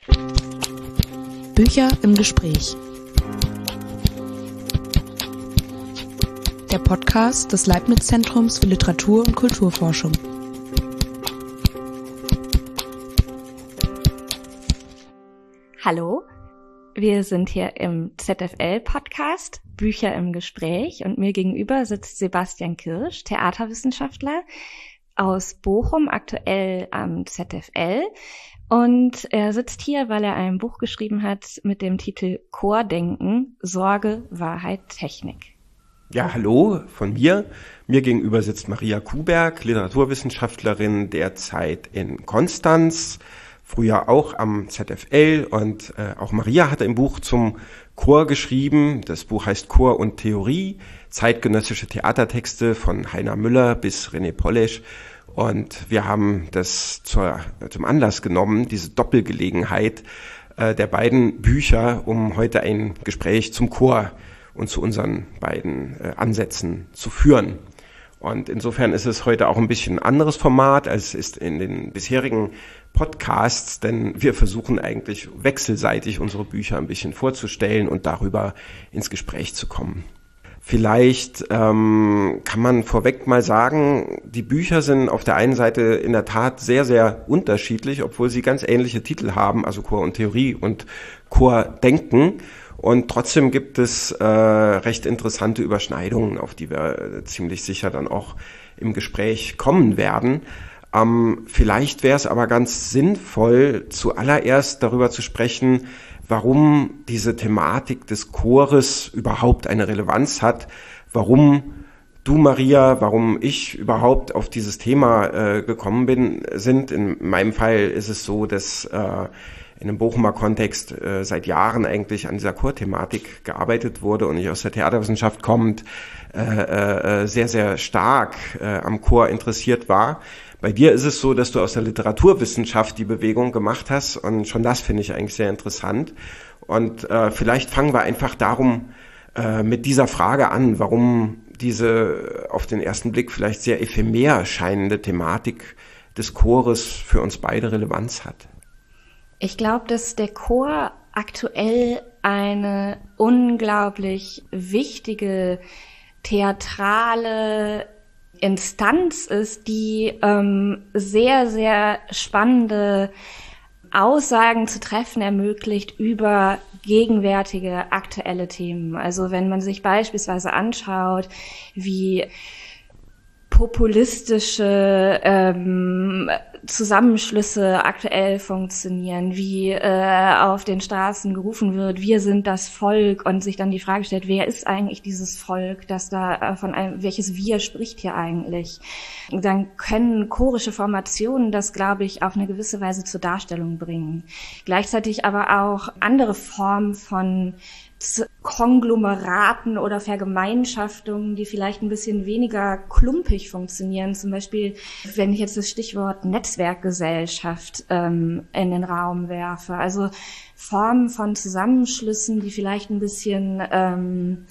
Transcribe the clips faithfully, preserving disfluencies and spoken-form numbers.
Bücher im Gespräch. Der Podcast des Leibniz-Zentrums für Literatur- und Kulturforschung. Hallo, wir sind hier im Z F L-Podcast Bücher im Gespräch und mir gegenüber sitzt Sebastian Kirsch, Theaterwissenschaftler aus Bochum, aktuell am Z F L. Und er sitzt hier, weil er ein Buch geschrieben hat mit dem Titel Chordenken, Sorge, Wahrheit, Technik. Ja, hallo von mir. Mir gegenüber sitzt Maria Kuberg, Literaturwissenschaftlerin, derzeit in Konstanz, früher auch am Z F L. Und äh, auch Maria hat ein Buch zum Chor geschrieben. Das Buch heißt Chor und Theorie, zeitgenössische Theatertexte von Heiner Müller bis René Polesch. Und wir haben das zur, zum Anlass genommen, diese Doppelgelegenheit äh, der beiden Bücher, um heute ein Gespräch zum Chor und zu unseren beiden äh, Ansätzen zu führen. Und insofern ist es heute auch ein bisschen ein anderes Format, als es ist in den bisherigen Podcasts, denn wir versuchen eigentlich wechselseitig unsere Bücher ein bisschen vorzustellen und darüber ins Gespräch zu kommen. Vielleicht ähm, kann man vorweg mal sagen, die Bücher sind auf der einen Seite in der Tat sehr, sehr unterschiedlich, obwohl sie ganz ähnliche Titel haben, also Chor und Theorie und Chordenken. Und trotzdem gibt es äh, recht interessante Überschneidungen, auf die wir äh, ziemlich sicher dann auch im Gespräch kommen werden. Ähm, vielleicht wäre es aber ganz sinnvoll, zuallererst darüber zu sprechen, warum diese Thematik des Chores überhaupt eine Relevanz hat, warum du, Maria, warum ich überhaupt auf dieses Thema äh, gekommen bin, sind. In meinem Fall ist es so, dass äh, in einem Bochumer Kontext äh, seit Jahren eigentlich an dieser Chorthematik gearbeitet wurde und ich aus der Theaterwissenschaft kommend äh, äh, sehr, sehr stark äh, am Chor interessiert war. Bei dir ist es so, dass du aus der Literaturwissenschaft die Bewegung gemacht hast und schon das finde ich eigentlich sehr interessant. Und äh, vielleicht fangen wir einfach darum äh, mit dieser Frage an, warum diese auf den ersten Blick vielleicht sehr ephemer scheinende Thematik des Chores für uns beide Relevanz hat. Ich glaube, dass der Chor aktuell eine unglaublich wichtige theatrale Instanz ist, die ähm, sehr, sehr spannende Aussagen zu treffen ermöglicht über gegenwärtige, aktuelle Themen. Also wenn man sich beispielsweise anschaut, wie populistische ähm, Zusammenschlüsse aktuell funktionieren, wie äh, auf den Straßen gerufen wird, wir sind das Volk und sich dann die Frage stellt, wer ist eigentlich dieses Volk, das da äh, von einem, welches Wir spricht hier eigentlich? Und dann können chorische Formationen das, glaube ich, auf eine gewisse Weise zur Darstellung bringen. Gleichzeitig aber auch andere Formen von Konglomeraten oder Vergemeinschaftungen, die vielleicht ein bisschen weniger klumpig funktionieren. Zum Beispiel, wenn ich jetzt das Stichwort Netzwerkgesellschaft ähm, in den Raum werfe. Also Formen von Zusammenschlüssen, die vielleicht ein bisschen ähm,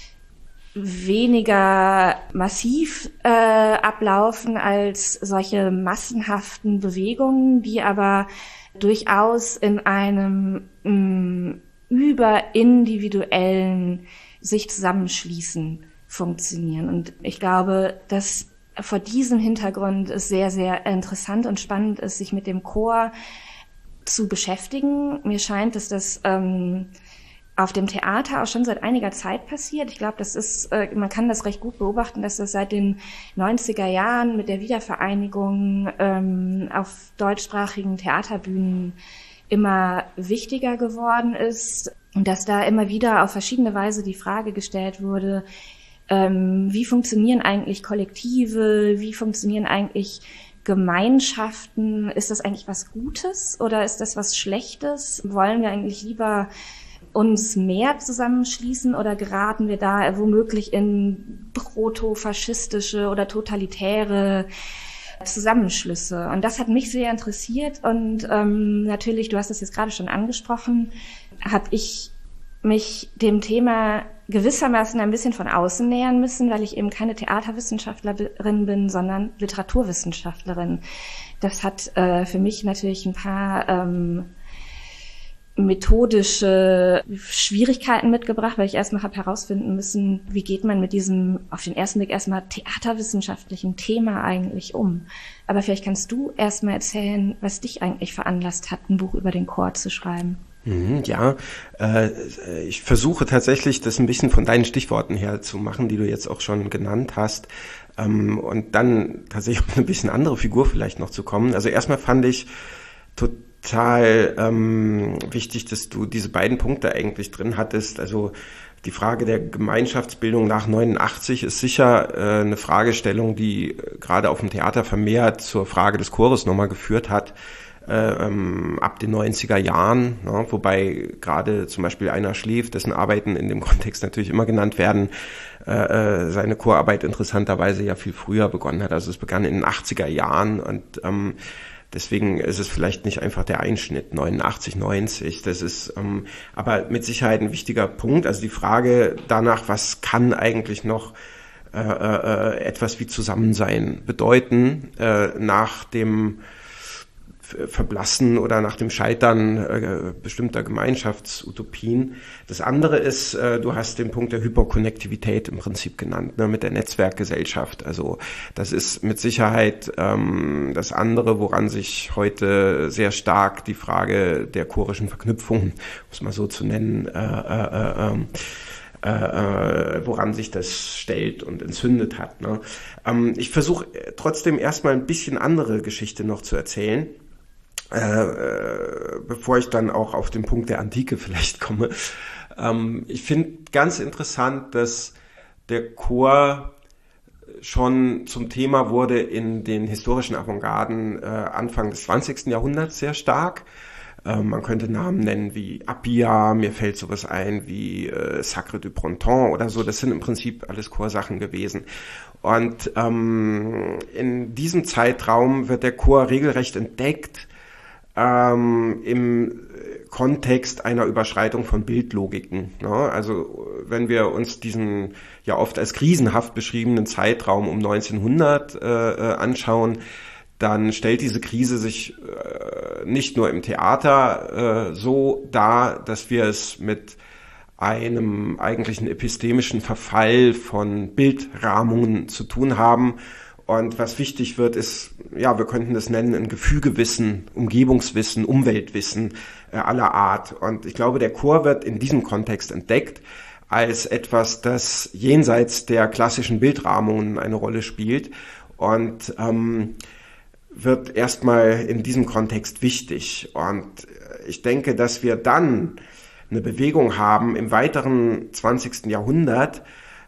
weniger massiv äh, ablaufen als solche massenhaften Bewegungen, die aber durchaus in einem mh, über individuellen sich zusammenschließen funktionieren. Und ich glaube, dass vor diesem Hintergrund es sehr, sehr interessant und spannend ist, sich mit dem Chor zu beschäftigen. Mir scheint, dass das ähm, auf dem Theater auch schon seit einiger Zeit passiert. Ich glaube, das ist, äh, man kann das recht gut beobachten, dass das seit den neunziger Jahren mit der Wiedervereinigung ähm, auf deutschsprachigen Theaterbühnen immer wichtiger geworden ist und dass da immer wieder auf verschiedene Weise die Frage gestellt wurde, ähm, wie funktionieren eigentlich Kollektive, wie funktionieren eigentlich Gemeinschaften, ist das eigentlich was Gutes oder ist das was Schlechtes? Wollen wir eigentlich lieber uns mehr zusammenschließen oder geraten wir da womöglich in protofaschistische oder totalitäre Zusammenschlüsse? Und das hat mich sehr interessiert und ähm, natürlich, du hast es jetzt gerade schon angesprochen, habe ich mich dem Thema gewissermaßen ein bisschen von außen nähern müssen, weil ich eben keine Theaterwissenschaftlerin bin, sondern Literaturwissenschaftlerin. Das hat äh, für mich natürlich ein paar ähm, methodische Schwierigkeiten mitgebracht, weil ich erstmal habe herausfinden müssen, wie geht man mit diesem auf den ersten Blick erstmal theaterwissenschaftlichen Thema eigentlich um. Aber vielleicht kannst du erstmal erzählen, was dich eigentlich veranlasst hat, ein Buch über den Chor zu schreiben. Ja, äh, ich versuche tatsächlich, das ein bisschen von deinen Stichworten her zu machen, die du jetzt auch schon genannt hast, ähm, und dann tatsächlich auf eine bisschen andere Figur vielleicht noch zu kommen. Also erstmal fand ich total ähm, wichtig, dass du diese beiden Punkte eigentlich drin hattest. Also die Frage der Gemeinschaftsbildung nach neunundachtzig ist sicher äh, eine Fragestellung, die äh, gerade auf dem Theater vermehrt zur Frage des Chores nochmal geführt hat. Ähm, ab den neunziger Jahren, ne, wobei gerade zum Beispiel Einar Schleef, dessen Arbeiten in dem Kontext natürlich immer genannt werden, äh, seine Chorarbeit interessanterweise ja viel früher begonnen hat. Also es begann in den achtziger Jahren und ähm, deswegen ist es vielleicht nicht einfach der Einschnitt neunundachtzig, neunzig. Das ist ähm, aber mit Sicherheit ein wichtiger Punkt. Also die Frage danach, was kann eigentlich noch äh, äh, etwas wie Zusammensein bedeuten äh, nach dem Verblassen oder nach dem Scheitern äh, bestimmter Gemeinschaftsutopien. Das andere ist, äh, du hast den Punkt der Hyperkonnektivität im Prinzip genannt, ne, mit der Netzwerkgesellschaft. Also das ist mit Sicherheit ähm, das andere, woran sich heute sehr stark die Frage der chorischen Verknüpfung, muss man so zu nennen, äh, äh, äh, Äh, woran sich das stellt und entzündet hat. Ne? Ähm, ich versuche trotzdem erstmal ein bisschen andere Geschichte noch zu erzählen, äh, äh, bevor ich dann auch auf den Punkt der Antike vielleicht komme. Ähm, ich finde ganz interessant, dass der Chor schon zum Thema wurde in den historischen Avantgarden äh, Anfang des zwanzigsten Jahrhunderts sehr stark. Man könnte Namen nennen wie Appia, mir fällt sowas ein wie äh, Sacre du Printemps oder so. Das sind im Prinzip alles Chorsachen gewesen. Und ähm, in diesem Zeitraum wird der Chor regelrecht entdeckt ähm, im Kontext einer Überschreitung von Bildlogiken. Ne? Also wenn wir uns diesen ja oft als krisenhaft beschriebenen Zeitraum um neunzehnhundert äh, anschauen, dann stellt diese Krise sich äh, nicht nur im Theater äh, so dar, dass wir es mit einem eigentlichen epistemischen Verfall von Bildrahmungen zu tun haben. Und was wichtig wird, ist, ja, wir könnten das nennen, ein Gefügewissen, Umgebungswissen, Umweltwissen äh, aller Art. Und ich glaube, der Chor wird in diesem Kontext entdeckt als etwas, das jenseits der klassischen Bildrahmungen eine Rolle spielt. Und ähm, wird erstmal in diesem Kontext wichtig. Und ich denke, dass wir dann eine Bewegung haben im weiteren zwanzigsten Jahrhundert,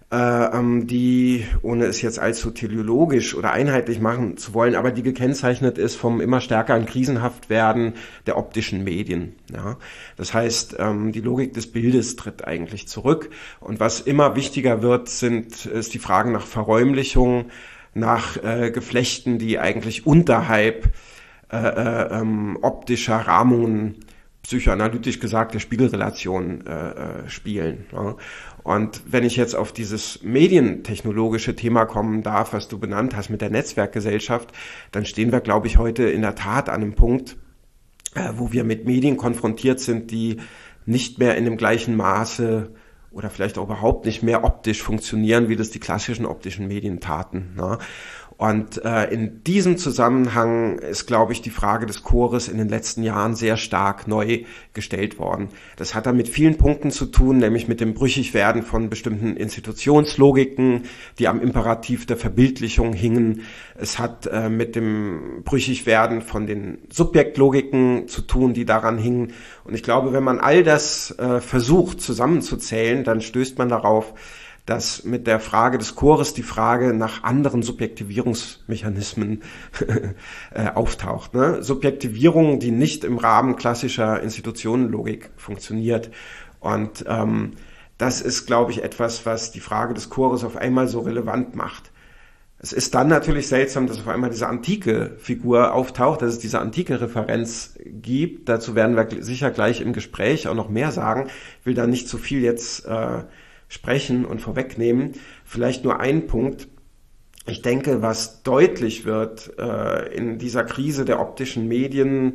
äh, die, ohne es jetzt allzu teleologisch oder einheitlich machen zu wollen, aber die gekennzeichnet ist vom immer stärkeren Krisenhaftwerden der optischen Medien. Ja? Das heißt, ähm, die Logik des Bildes tritt eigentlich zurück. Und was immer wichtiger wird, sind, ist die Frage nach Verräumlichung, nach äh, Geflechten, die eigentlich unterhalb äh, äh, ähm, optischer Rahmungen, psychoanalytisch gesagt, der Spiegelrelation äh, äh, spielen. Ja. Und wenn ich jetzt auf dieses medientechnologische Thema kommen darf, was du benannt hast mit der Netzwerkgesellschaft, dann stehen wir, glaube ich, heute in der Tat an einem Punkt, äh, wo wir mit Medien konfrontiert sind, die nicht mehr in dem gleichen Maße oder vielleicht auch überhaupt nicht mehr optisch funktionieren, wie das die klassischen optischen Medien taten. Ne? Und äh, in diesem Zusammenhang ist, glaube ich, die Frage des Chores in den letzten Jahren sehr stark neu gestellt worden. Das hat dann mit vielen Punkten zu tun, nämlich mit dem Brüchigwerden von bestimmten Institutionslogiken, die am Imperativ der Verbildlichung hingen. Es hat äh, mit dem Brüchigwerden von den Subjektlogiken zu tun, die daran hingen. Und ich glaube, wenn man all das äh, versucht zusammenzuzählen, dann stößt man darauf, dass mit der Frage des Chores die Frage nach anderen Subjektivierungsmechanismen äh, auftaucht. Ne? Subjektivierung, die nicht im Rahmen klassischer Institutionenlogik funktioniert. Und ähm, das ist, glaube ich, etwas, was die Frage des Chores auf einmal so relevant macht. Es ist dann natürlich seltsam, dass auf einmal diese antike Figur auftaucht, dass es diese antike Referenz gibt. Dazu werden wir sicher gleich im Gespräch auch noch mehr sagen. Ich will da nicht zu viel jetzt äh, sprechen und vorwegnehmen. Vielleicht nur ein Punkt. Ich denke, was deutlich wird äh, in dieser Krise der optischen Medien,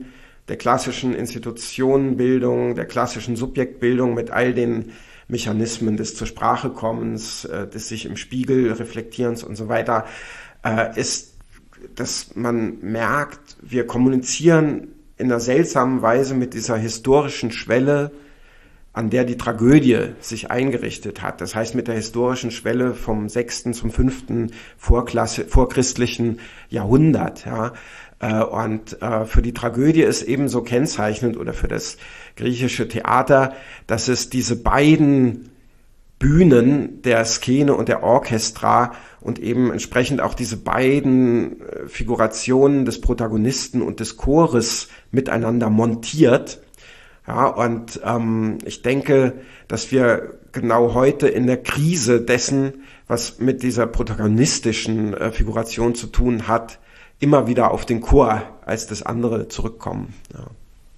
der klassischen Institutionenbildung, der klassischen Subjektbildung mit all den Mechanismen des zur Sprache kommens, äh, des sich im Spiegel reflektierens und so weiter, äh, ist, dass man merkt, wir kommunizieren in einer seltsamen Weise mit dieser historischen Schwelle, an der die Tragödie sich eingerichtet hat. Das heißt mit der historischen Schwelle vom sechsten zum fünften Vorklasse, vorchristlichen Jahrhundert. Ja. Und für die Tragödie ist ebenso kennzeichnend oder für das griechische Theater, dass es diese beiden Bühnen der Szene und der Orchestra und eben entsprechend auch diese beiden Figurationen des Protagonisten und des Chores miteinander montiert. Ja, und ähm, ich denke, dass wir genau heute in der Krise dessen, was mit dieser protagonistischen äh, Figuration zu tun hat, immer wieder auf den Chor als das andere zurückkommen. Ja.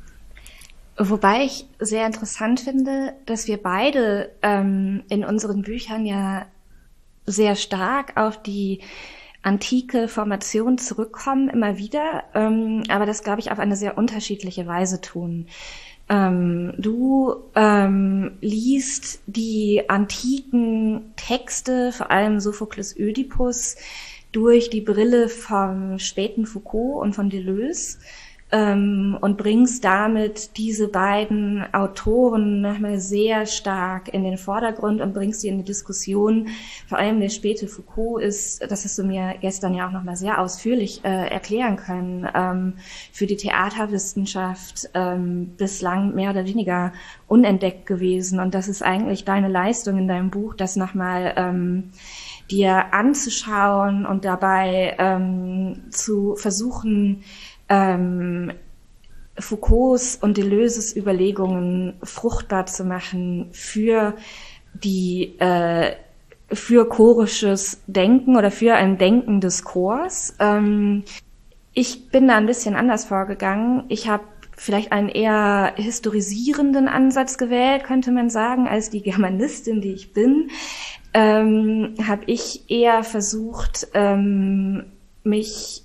Wobei ich sehr interessant finde, dass wir beide ähm, in unseren Büchern ja sehr stark auf die antike Formation zurückkommen, immer wieder, ähm, aber das, glaube ich, auf eine sehr unterschiedliche Weise tun. Ähm, du ähm, liest die antiken Texte, vor allem Sophokles Ödipus, durch die Brille vom späten Foucault und von Deleuze ähm, und bringst damit diese beiden Autoren nochmal sehr stark in den Vordergrund und bringst sie in die Diskussion. Vor allem der späte Foucault ist, das hast du mir gestern ja auch nochmal sehr ausführlich äh, erklären können, ähm, für die Theaterwissenschaft ähm, bislang mehr oder weniger unentdeckt gewesen. Und das ist eigentlich deine Leistung in deinem Buch, das nochmal ähm, dir anzuschauen und dabei ähm, zu versuchen, ähm, Foucaults und Deleuses Überlegungen fruchtbar zu machen für die äh, für chorisches Denken oder für ein Denken des Chors. Ähm, ich bin da ein bisschen anders vorgegangen. Ich habe vielleicht einen eher historisierenden Ansatz gewählt, könnte man sagen, als die Germanistin, die ich bin. Ähm, habe ich eher versucht, ähm, mich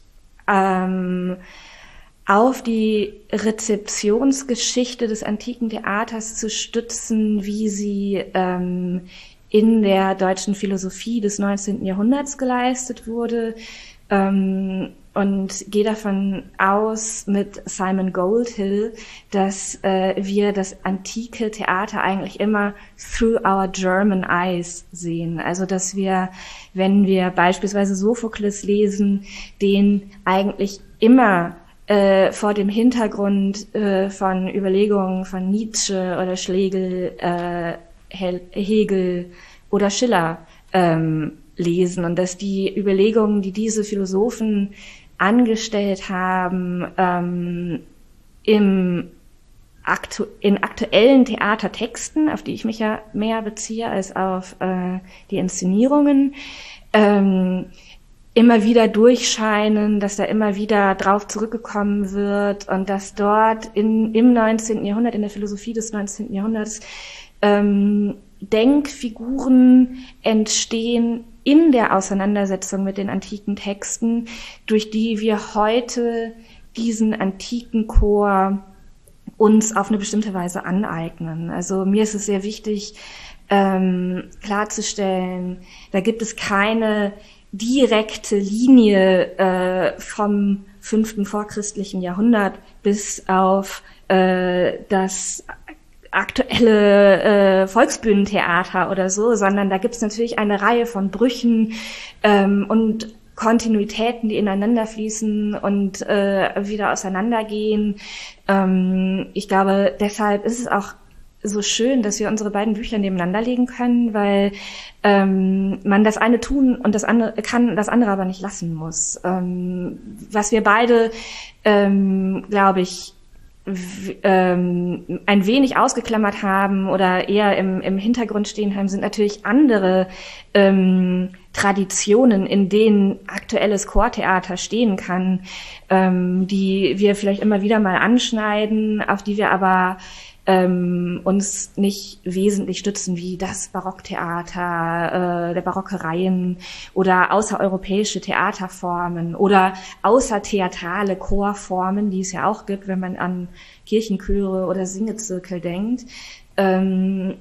ähm, auf die Rezeptionsgeschichte des antiken Theaters zu stützen, wie sie ähm, in der deutschen Philosophie des neunzehnten Jahrhunderts geleistet wurde, ähm, und gehe davon aus mit Simon Goldhill, dass äh, wir das antike Theater eigentlich immer through our German eyes sehen. Also dass wir, wenn wir beispielsweise Sophokles lesen, den eigentlich immer äh, vor dem Hintergrund äh, von Überlegungen von Nietzsche oder Schlegel, äh, Hegel oder Schiller ähm, lesen und dass die Überlegungen, die diese Philosophen angestellt haben, ähm, im aktu- in aktuellen Theatertexten, auf die ich mich ja mehr beziehe als auf äh, die Inszenierungen, ähm, immer wieder durchscheinen, dass da immer wieder drauf zurückgekommen wird und dass dort in, im neunzehnten Jahrhundert, in der Philosophie des neunzehnten Jahrhunderts, ähm, Denkfiguren entstehen in der Auseinandersetzung mit den antiken Texten, durch die wir heute diesen antiken Chor uns auf eine bestimmte Weise aneignen. Also mir ist es sehr wichtig, ähm, klarzustellen, da gibt es keine direkte Linie äh, vom fünften vorchristlichen Jahrhundert bis auf äh, das aktuelle äh, Volksbühnentheater oder so, sondern da gibt es natürlich eine Reihe von Brüchen ähm, und Kontinuitäten, die ineinander fließen und äh, wieder auseinandergehen. Ähm, ich glaube, deshalb ist es auch so schön, dass wir unsere beiden Bücher nebeneinander legen können, weil ähm, man das eine tun und das andere kann, das andere aber nicht lassen muss. Ähm, was wir beide, ähm, glaube ich, w- ähm, ein wenig ausgeklammert haben oder eher im, im Hintergrund stehen haben, sind natürlich andere ähm, Traditionen, in denen aktuelles Chortheater stehen kann, ähm, die wir vielleicht immer wieder mal anschneiden, auf die wir aber ähm, uns nicht wesentlich stützen, wie das Barocktheater, äh, der barocke Reihen oder außereuropäische Theaterformen oder außertheatrale Chorformen, die es ja auch gibt, wenn man an Kirchenchöre oder Singezirkel denkt. Ähm,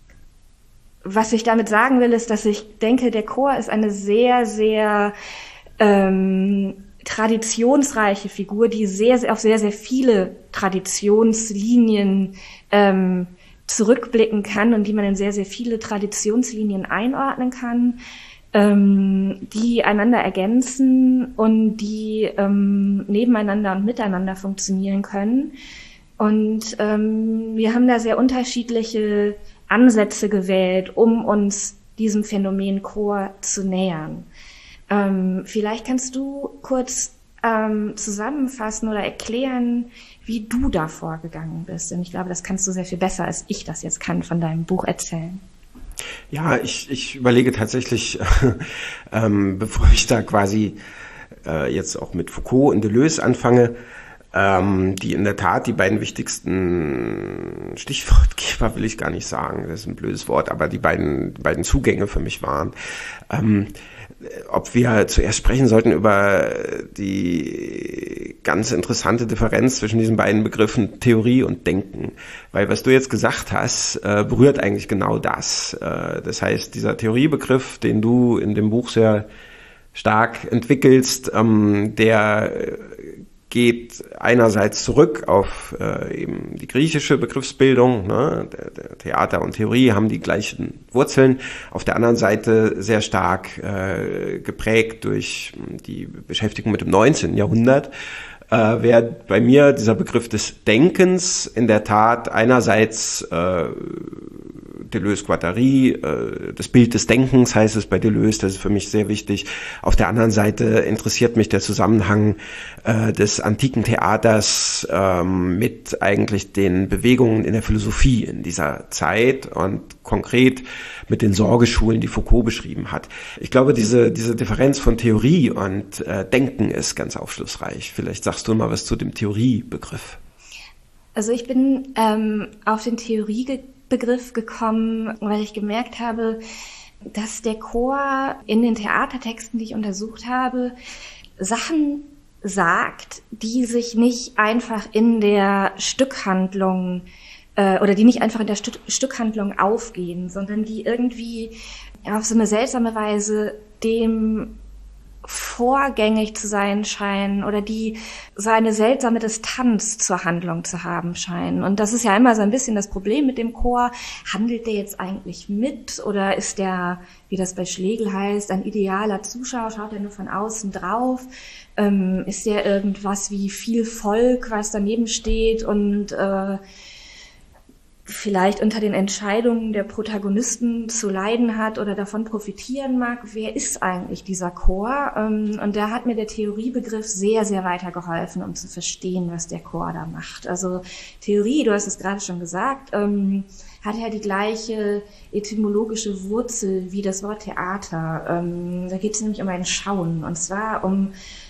was ich damit sagen will, ist, dass ich denke, der Chor ist eine sehr, sehr ähm, traditionsreiche Figur, die sehr, sehr auf sehr, sehr viele Traditionslinien ähm, zurückblicken kann und die man in sehr, sehr viele Traditionslinien einordnen kann, ähm, die einander ergänzen und die ähm, nebeneinander und miteinander funktionieren können. Und ähm, wir haben da sehr unterschiedliche Ansätze gewählt, um uns diesem Phänomen Chor zu nähern. Ähm, vielleicht kannst du kurz ähm, zusammenfassen oder erklären, wie du da vorgegangen bist. Denn ich glaube, das kannst du sehr viel besser, als ich das jetzt kann, von deinem Buch erzählen. Ja, ich, ich überlege tatsächlich, ähm, bevor ich da quasi äh, jetzt auch mit Foucault und Deleuze anfange, ähm, die in der Tat die beiden wichtigsten Stichwortgeber, will ich gar nicht sagen, das ist ein blödes Wort, aber die beiden, die beiden Zugänge für mich waren. Ähm, ob wir zuerst sprechen sollten über die ganz interessante Differenz zwischen diesen beiden Begriffen Theorie und Denken. Weil was du jetzt gesagt hast, äh, berührt eigentlich genau das. Äh, das heißt, dieser Theoriebegriff, den du in dem Buch sehr stark entwickelst, ähm, der geht einerseits zurück auf äh, eben die griechische Begriffsbildung, ne? der, der Theater und Theorie haben die gleichen Wurzeln, auf der anderen Seite sehr stark äh, geprägt durch die Beschäftigung mit dem neunzehnten Jahrhundert, äh, wäre bei mir dieser Begriff des Denkens in der Tat einerseits äh, Deleuze-Guattari, äh, das Bild des Denkens heißt es bei Deleuze, das ist für mich sehr wichtig. Auf der anderen Seite interessiert mich der Zusammenhang äh, des antiken Theaters ähm, mit eigentlich den Bewegungen in der Philosophie in dieser Zeit und konkret mit den Sorgeschulen, die Foucault beschrieben hat. Ich glaube, diese diese Differenz von Theorie und äh, Denken ist ganz aufschlussreich. Vielleicht sagst du mal was zu dem Theoriebegriff. Also ich bin ähm, auf den Theoriebegriff Begriff gekommen, weil ich gemerkt habe, dass der Chor in den Theatertexten, die ich untersucht habe, Sachen sagt, die sich nicht einfach in der Stückhandlung äh, oder die nicht einfach in der Stück, Stückhandlung aufgehen, sondern die irgendwie auf so eine seltsame Weise dem vorgängig zu sein scheinen oder die so eine seltsame Distanz zur Handlung zu haben scheinen. Und das ist ja immer so ein bisschen das Problem mit dem Chor. Handelt der jetzt eigentlich mit oder ist der, wie das bei Schlegel heißt, ein idealer Zuschauer? Schaut er nur von außen drauf? Ähm, ist der irgendwas wie viel Volk, was daneben steht und äh, vielleicht unter den Entscheidungen der Protagonisten zu leiden hat oder davon profitieren mag? Wer ist eigentlich dieser Chor? Und da hat mir der Theoriebegriff sehr, sehr weitergeholfen, um zu verstehen, was der Chor da macht. Also Theorie, du hast es gerade schon gesagt, hat ja die gleiche etymologische Wurzel wie das Wort Theater. Da geht es nämlich um ein Schauen, und zwar um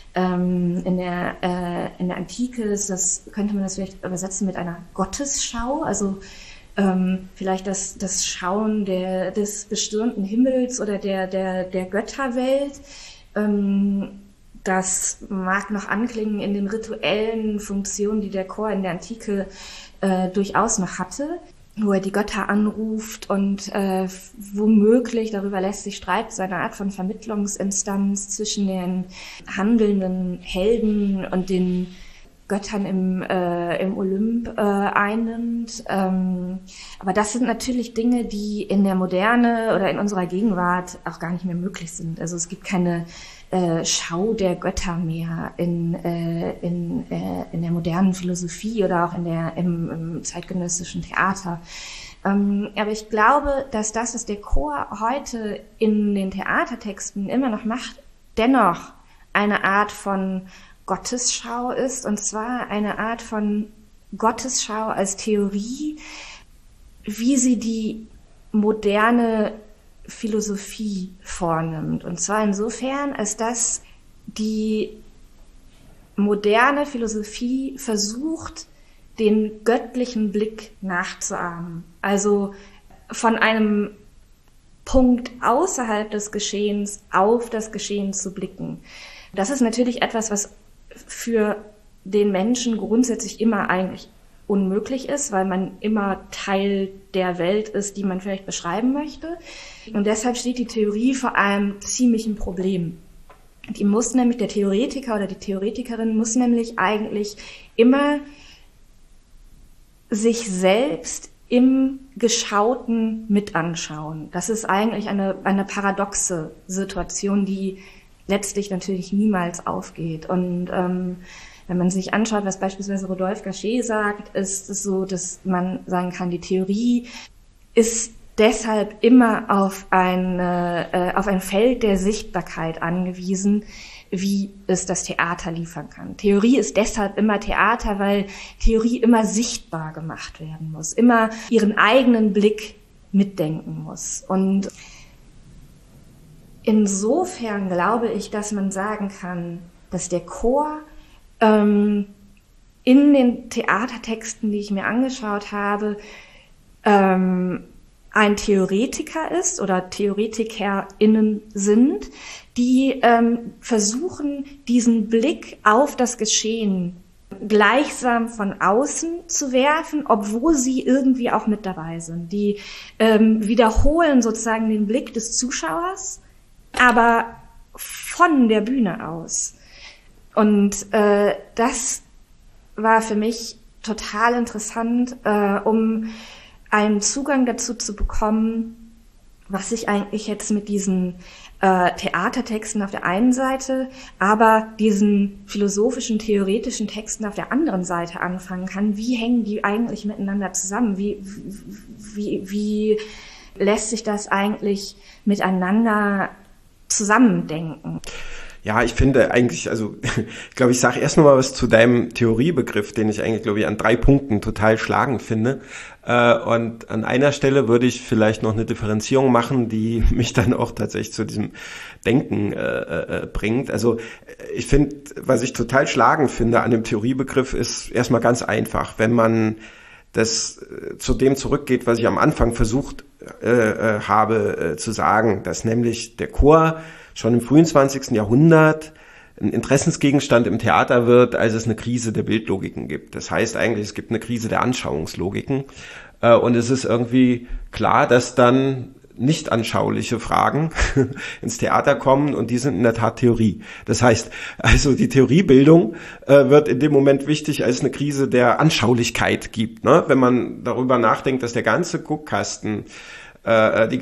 in der, äh, in der Antike ist das, könnte man das vielleicht übersetzen mit einer Gottesschau, also ähm, vielleicht das, das Schauen der, des bestürmten Himmels oder der, der, der Götterwelt. Ähm, das mag noch anklingen in den rituellen Funktionen, die der Chor in der Antike äh, durchaus noch hatte, wo er die Götter anruft und äh, womöglich, darüber lässt sich streiten, so eine Art von Vermittlungsinstanz zwischen den handelnden Helden und den Göttern im, äh, im Olymp äh, einnimmt. Ähm, aber das sind natürlich Dinge, die in der Moderne oder in unserer Gegenwart auch gar nicht mehr möglich sind. Also es gibt keine äh, Schau der Götter mehr in, äh, in, äh, in der modernen Philosophie oder auch in der, im, im zeitgenössischen Theater. Ähm, aber ich glaube, dass das, was der Chor heute in den Theatertexten immer noch macht, dennoch eine Art von Gottesschau ist, und zwar eine Art von Gottesschau als Theorie, wie sie die moderne Philosophie vornimmt. Und zwar insofern, als dass die moderne Philosophie versucht, den göttlichen Blick nachzuahmen. Also von einem Punkt außerhalb des Geschehens auf das Geschehen zu blicken. Das ist natürlich etwas, was für den Menschen grundsätzlich immer eigentlich unmöglich ist, weil man immer Teil der Welt ist, die man vielleicht beschreiben möchte. Und deshalb steht die Theorie vor einem ziemlichen Problem. Die muss nämlich, der Theoretiker oder die Theoretikerin muss nämlich eigentlich immer sich selbst im Geschauten mit anschauen. Das ist eigentlich eine, eine paradoxe Situation, die letztlich natürlich niemals aufgeht. Und ähm, wenn man sich anschaut, was beispielsweise Rodolphe Gasché sagt, ist es so, dass man sagen kann, die Theorie ist deshalb immer auf ein, äh, auf ein Feld der Sichtbarkeit angewiesen, wie es das Theater liefern kann. Theorie ist deshalb immer Theater, weil Theorie immer sichtbar gemacht werden muss, immer ihren eigenen Blick mitdenken muss. Und insofern glaube ich, dass man sagen kann, dass der Chor ähm, in den Theatertexten, die ich mir angeschaut habe, ähm, ein Theoretiker ist oder TheoretikerInnen sind, die ähm, versuchen, diesen Blick auf das Geschehen gleichsam von außen zu werfen, obwohl sie irgendwie auch mit dabei sind. Die ähm, wiederholen sozusagen den Blick des Zuschauers, aber von der Bühne aus. Und äh, das war für mich total interessant, äh, um einen Zugang dazu zu bekommen, was ich eigentlich jetzt mit diesen äh, Theatertexten auf der einen Seite, aber diesen philosophischen, theoretischen Texten auf der anderen Seite anfangen kann. Wie hängen die eigentlich miteinander zusammen? Wie, wie, wie lässt sich das eigentlich miteinander zusammendenken? Ja, ich finde eigentlich, also ich glaube, ich sage erst noch mal was zu deinem Theoriebegriff, den ich eigentlich, glaube ich, an drei Punkten total schlagend finde. Und an einer Stelle würde ich vielleicht noch eine Differenzierung machen, die mich dann auch tatsächlich zu diesem Denken äh, bringt. Also ich finde, was ich total schlagend finde an dem Theoriebegriff, ist erstmal ganz einfach. Wenn man das zu dem zurückgeht, was ich am Anfang versucht äh, habe äh, zu sagen, dass nämlich der Chor schon im frühen zwanzigsten Jahrhundert ein Interessensgegenstand im Theater wird, als es eine Krise der Bildlogiken gibt. Das heißt eigentlich, es gibt eine Krise der Anschauungslogiken. Und es ist irgendwie klar, dass dann nicht anschauliche Fragen ins Theater kommen und die sind in der Tat Theorie. Das heißt, also die Theoriebildung äh, wird in dem Moment wichtig, als es eine Krise der Anschaulichkeit gibt. Ne? Wenn man darüber nachdenkt, dass der ganze Guckkasten, die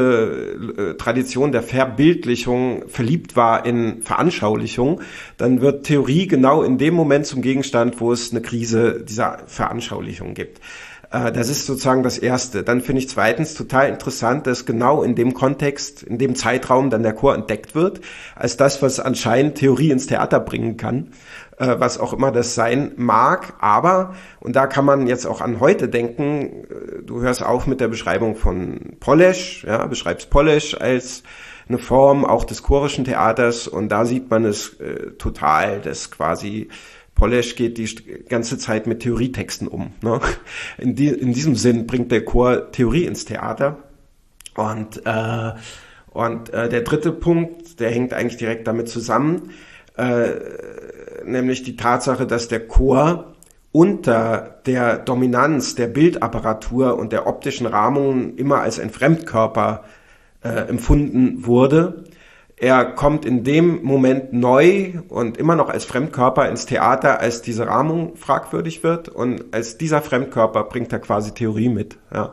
ganze Tradition der Verbildlichung verliebt war in Veranschaulichung, dann wird Theorie genau in dem Moment zum Gegenstand, wo es eine Krise dieser Veranschaulichung gibt. Das ist sozusagen das Erste. Dann finde ich zweitens total interessant, dass genau in dem Kontext, in dem Zeitraum dann der Chor entdeckt wird, als das, was anscheinend Theorie ins Theater bringen kann, was auch immer das sein mag. Aber, und da kann man jetzt auch an heute denken, du hörst auf mit der Beschreibung von Pollesch, ja, beschreibst Pollesch als eine Form auch des chorischen Theaters und da sieht man es äh, total, dass quasi Pollesch geht die ganze Zeit mit Theorietexten um. Ne? In, die, in diesem Sinn bringt der Chor Theorie ins Theater. Und, äh, und äh, der dritte Punkt, der hängt eigentlich direkt damit zusammen, äh, nämlich die Tatsache, dass der Chor unter der Dominanz der Bildapparatur und der optischen Rahmungen immer als ein Fremdkörper äh, empfunden wurde. Er kommt in dem Moment neu und immer noch als Fremdkörper ins Theater, als diese Rahmung fragwürdig wird und als dieser Fremdkörper bringt er quasi Theorie mit. Ja.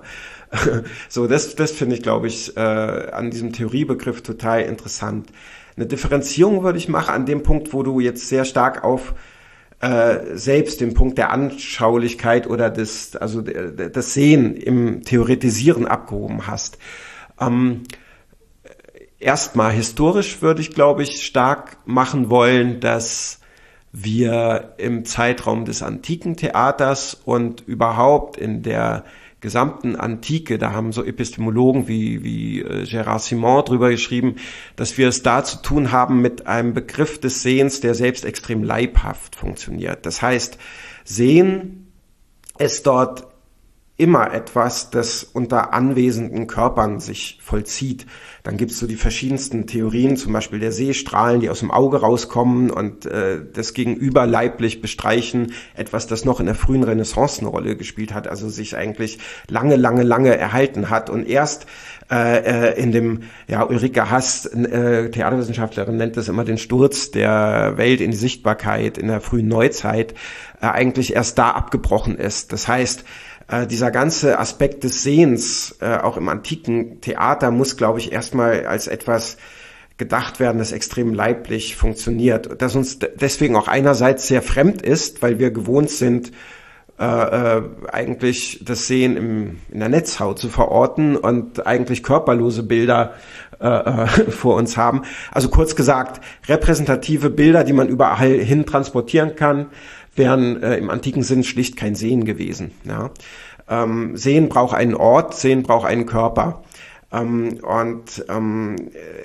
So, das, das finde ich, glaube ich, äh, an diesem Theoriebegriff total interessant. Eine Differenzierung würde ich machen an dem Punkt, wo du jetzt sehr stark auf äh, selbst den Punkt der Anschaulichkeit oder des, also de, das Sehen im Theoretisieren abgehoben hast. Ähm, Erstmal historisch würde ich, glaube ich, stark machen wollen, dass wir im Zeitraum des antiken Theaters und überhaupt in der gesamten Antike, da haben so Epistemologen wie, wie äh, Gérard Simon drüber geschrieben, dass wir es da zu tun haben mit einem Begriff des Sehens, der selbst extrem leibhaft funktioniert. Das heißt, Sehen ist dort immer etwas, das unter anwesenden Körpern sich vollzieht. Dann gibt's so die verschiedensten Theorien, zum Beispiel der Sehstrahlen, die aus dem Auge rauskommen und äh, das Gegenüber leiblich bestreichen. Etwas, das noch in der frühen Renaissance eine Rolle gespielt hat, also sich eigentlich lange, lange, lange erhalten hat. Und erst äh, in dem, ja, Ulrike Hass, äh, Theaterwissenschaftlerin, nennt das immer den Sturz der Welt in die Sichtbarkeit in der frühen Neuzeit, äh, eigentlich erst da abgebrochen ist. Das heißt, Äh, dieser ganze Aspekt des Sehens, äh, auch im antiken Theater, muss, glaube ich, erstmal als etwas gedacht werden, das extrem leiblich funktioniert. Das uns d- deswegen auch einerseits sehr fremd ist, weil wir gewohnt sind, äh, äh, eigentlich das Sehen im, in der Netzhaut zu verorten und eigentlich körperlose Bilder äh, äh, vor uns haben. Also kurz gesagt, repräsentative Bilder, die man überall hin transportieren kann, wären äh, im antiken Sinn schlicht kein Sehen gewesen. Ja. Ähm, Sehen braucht einen Ort, Sehen braucht einen Körper. Ähm, und ähm,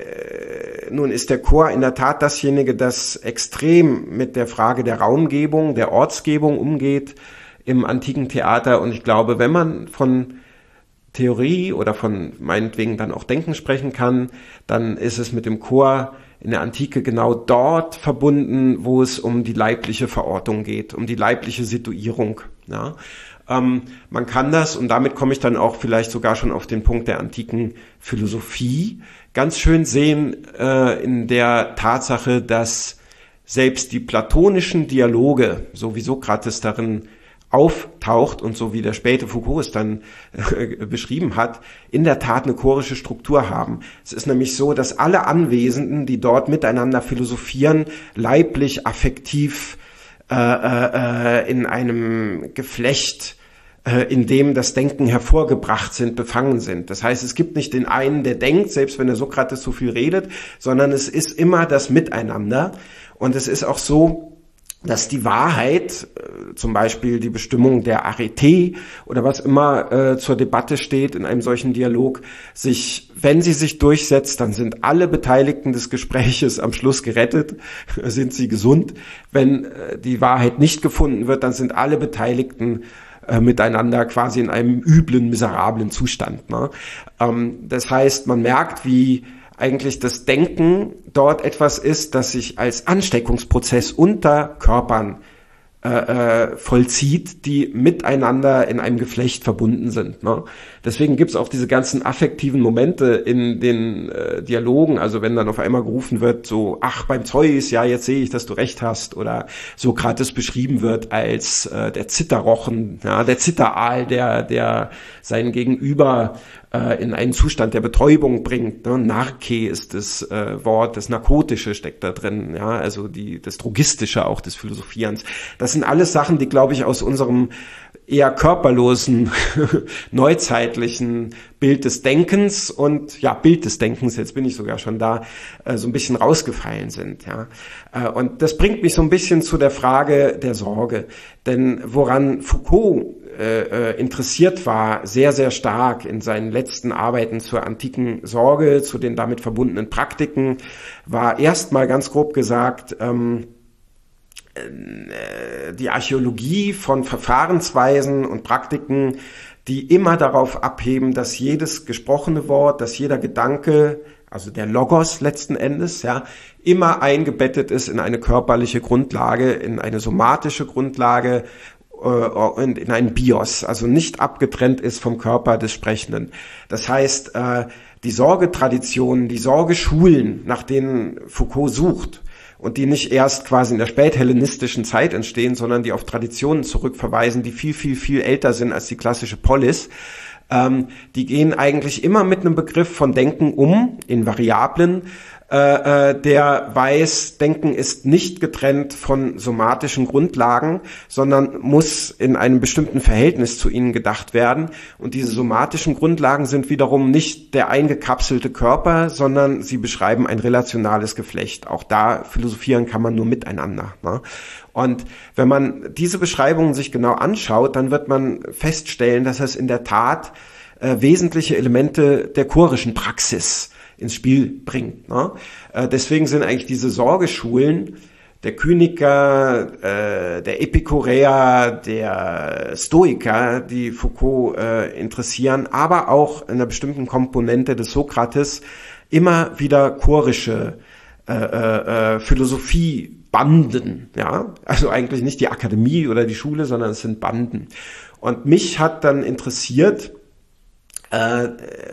äh, nun ist der Chor in der Tat dasjenige, das extrem mit der Frage der Raumgebung, der Ortsgebung umgeht im antiken Theater. Und ich glaube, wenn man von Theorie oder von meinetwegen dann auch Denken sprechen kann, dann ist es mit dem Chor in der Antike genau dort verbunden, wo es um die leibliche Verortung geht, um die leibliche Situierung. Ja. Ähm, man kann das, und damit komme ich dann auch vielleicht sogar schon auf den Punkt der antiken Philosophie, ganz schön sehen äh, in der Tatsache, dass selbst die platonischen Dialoge, so wie Sokrates darin auftaucht und so wie der späte Foucault es dann äh, beschrieben hat, in der Tat eine chorische Struktur haben. Es ist nämlich so, dass alle Anwesenden, die dort miteinander philosophieren, leiblich, affektiv äh, äh, in einem Geflecht, äh, in dem das Denken hervorgebracht sind, befangen sind. Das heißt, es gibt nicht den einen, der denkt, selbst wenn der Sokrates so viel redet, sondern es ist immer das Miteinander. Und es ist auch so, dass die Wahrheit, äh, zum Beispiel die Bestimmung der Arete oder was immer äh, zur Debatte steht in einem solchen Dialog, sich, wenn sie sich durchsetzt, dann sind alle Beteiligten des Gespräches am Schluss gerettet, sind sie gesund. Wenn äh, die Wahrheit nicht gefunden wird, dann sind alle Beteiligten äh, miteinander quasi in einem üblen, miserablen Zustand. Ne? Ähm, das heißt, man merkt, wie eigentlich das Denken dort etwas ist, das sich als Ansteckungsprozess unter Körpern äh, äh, vollzieht, die miteinander in einem Geflecht verbunden sind. Ne? Deswegen gibt's auch diese ganzen affektiven Momente in den äh, Dialogen, also wenn dann auf einmal gerufen wird, so, ach, beim Zeus, ja, jetzt sehe ich, dass du recht hast, oder Sokrates beschrieben wird als äh, der Zitterrochen, ja, der Zitteraal, der, der seinen Gegenüber äh, in einen Zustand der Betäubung bringt. Ne? Narke ist das äh, Wort, das Narkotische steckt da drin, ja, also die, das Drogistische auch des Philosophierens. Das sind alles Sachen, die, glaube ich, aus unserem eher körperlosen, neuzeitlichen Bild des Denkens und, ja, Bild des Denkens, jetzt bin ich sogar schon da, äh, so ein bisschen rausgefallen sind, ja. Äh, und das bringt mich so ein bisschen zu der Frage der Sorge. Denn woran Foucault äh, interessiert war, sehr, sehr stark in seinen letzten Arbeiten zur antiken Sorge, zu den damit verbundenen Praktiken, war erstmal ganz grob gesagt, ähm, die Archäologie von Verfahrensweisen und Praktiken, die immer darauf abheben, dass jedes gesprochene Wort, dass jeder Gedanke, also der Logos letzten Endes, ja, immer eingebettet ist in eine körperliche Grundlage, in eine somatische Grundlage äh, und in ein Bios, also nicht abgetrennt ist vom Körper des Sprechenden. Das heißt, äh, die Sorgetraditionen, die Sorgeschulen, nach denen Foucault sucht, und die nicht erst quasi in der späthellenistischen Zeit entstehen, sondern die auf Traditionen zurückverweisen, die viel, viel, viel älter sind als die klassische Polis. Ähm, die gehen eigentlich immer mit einem Begriff von Denken um, in Variablen, äh, der weiß, Denken ist nicht getrennt von somatischen Grundlagen, sondern muss in einem bestimmten Verhältnis zu ihnen gedacht werden. Und diese somatischen Grundlagen sind wiederum nicht der eingekapselte Körper, sondern sie beschreiben ein relationales Geflecht. Auch da philosophieren kann man nur miteinander, ne? Und wenn man diese Beschreibungen sich genau anschaut, dann wird man feststellen, dass es in der Tat äh, wesentliche Elemente der chorischen Praxis ins Spiel bringt, ne? Äh, deswegen sind eigentlich diese Sorgeschulen, der Kyniker, äh, der Epikureer, der Stoiker, die Foucault äh, interessieren, aber auch in einer bestimmten Komponente des Sokrates immer wieder chorische äh, äh, Philosophie Banden, ja, also eigentlich nicht die Akademie oder die Schule, sondern es sind Banden. Und mich hat dann interessiert, äh,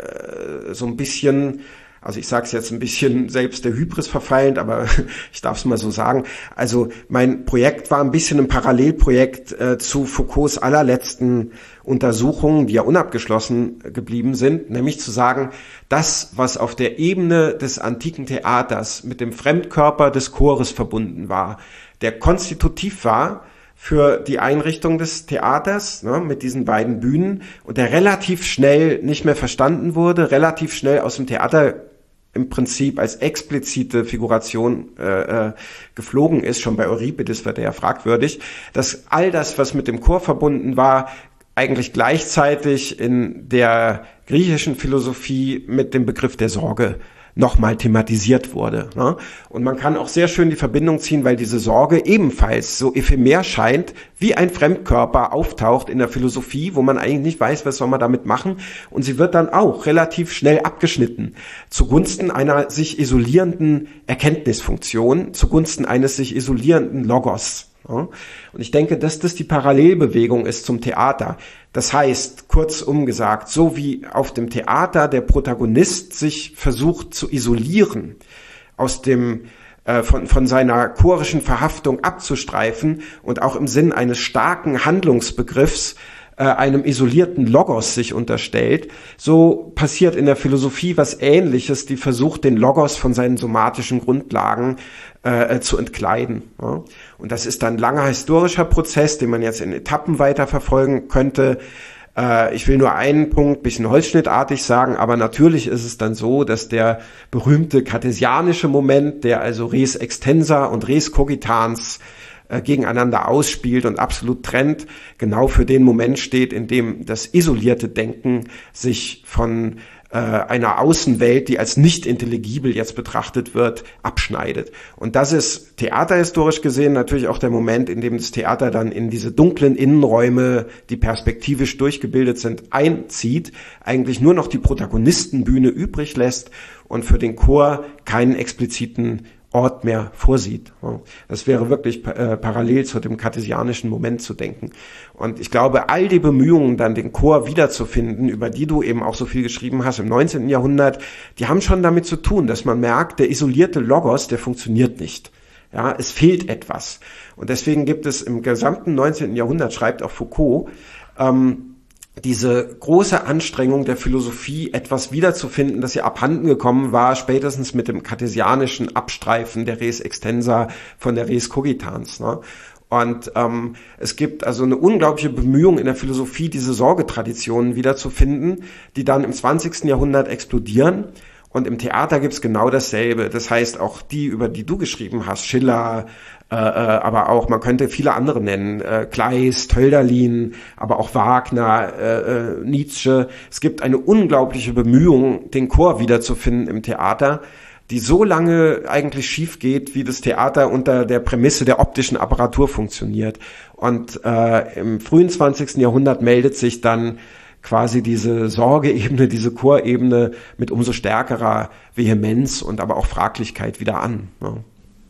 so ein bisschen, also ich sage es jetzt ein bisschen selbst der Hybris verfallend, aber ich darf es mal so sagen. Also mein Projekt war ein bisschen ein Parallelprojekt äh, zu Foucaults allerletzten Untersuchungen, die ja unabgeschlossen geblieben sind, nämlich zu sagen, das, was auf der Ebene des antiken Theaters mit dem Fremdkörper des Chores verbunden war, der konstitutiv war für die Einrichtung des Theaters, ne, mit diesen beiden Bühnen, und der relativ schnell nicht mehr verstanden wurde, relativ schnell aus dem Theater im Prinzip als explizite Figuration äh, äh, geflogen ist. Schon bei Euripides wird er ja fragwürdig, dass all das, was mit dem Chor verbunden war, eigentlich gleichzeitig in der griechischen Philosophie mit dem Begriff der Sorge nochmal thematisiert wurde, ne? Und man kann auch sehr schön die Verbindung ziehen, weil diese Sorge ebenfalls so ephemer scheint, wie ein Fremdkörper auftaucht in der Philosophie, wo man eigentlich nicht weiß, was soll man damit machen. Und sie wird dann auch relativ schnell abgeschnitten zugunsten einer sich isolierenden Erkenntnisfunktion, zugunsten eines sich isolierenden Logos. Und ich denke, dass das die Parallelbewegung ist zum Theater. Das heißt, kurzum gesagt, so wie auf dem Theater der Protagonist sich versucht zu isolieren, aus dem äh, von, von seiner chorischen Verhaftung abzustreifen und auch im Sinn eines starken Handlungsbegriffs äh, einem isolierten Logos sich unterstellt, so passiert in der Philosophie was Ähnliches, die versucht, den Logos von seinen somatischen Grundlagen äh, zu entkleiden. Ja. Und das ist dann ein langer historischer Prozess, den man jetzt in Etappen weiterverfolgen könnte. Äh, ich will nur einen Punkt, bisschen holzschnittartig sagen, aber natürlich ist es dann so, dass der berühmte kartesianische Moment, der also res extensa und res cogitans äh, gegeneinander ausspielt und absolut trennt, genau für den Moment steht, in dem das isolierte Denken sich von einer Außenwelt, die als nicht intelligibel jetzt betrachtet wird, abschneidet. Und das ist theaterhistorisch gesehen natürlich auch der Moment, in dem das Theater dann in diese dunklen Innenräume, die perspektivisch durchgebildet sind, einzieht, eigentlich nur noch die Protagonistenbühne übrig lässt und für den Chor keinen expliziten Ort mehr vorsieht. Das wäre wirklich äh, parallel zu dem kartesianischen Moment zu denken. Und ich glaube, all die Bemühungen, dann den Chor wiederzufinden, über die du eben auch so viel geschrieben hast im neunzehnten Jahrhundert, die haben schon damit zu tun, dass man merkt, der isolierte Logos, der funktioniert nicht. Ja, es fehlt etwas. Und deswegen gibt es im gesamten neunzehnten Jahrhundert, schreibt auch Foucault, ähm, diese große Anstrengung der Philosophie, etwas wiederzufinden, das ihr abhanden gekommen war, spätestens mit dem kartesianischen Abstreifen der res extensa von der res cogitans, ne? Und ähm, es gibt also eine unglaubliche Bemühung in der Philosophie, diese Sorgetraditionen wiederzufinden, die dann im zwanzigsten Jahrhundert explodieren. Und im Theater gibt's genau dasselbe. Das heißt, auch die, über die du geschrieben hast, Schiller, äh, äh, aber auch, man könnte viele andere nennen, äh, Kleist, Hölderlin, aber auch Wagner, äh, äh, Nietzsche. Es gibt eine unglaubliche Bemühung, den Chor wiederzufinden im Theater, die so lange eigentlich schief geht, wie das Theater unter der Prämisse der optischen Apparatur funktioniert. Und äh, im frühen zwanzigsten Jahrhundert meldet sich dann quasi diese Sorgeebene, diese Chorebene mit umso stärkerer Vehemenz und aber auch Fraglichkeit wieder an. Ja.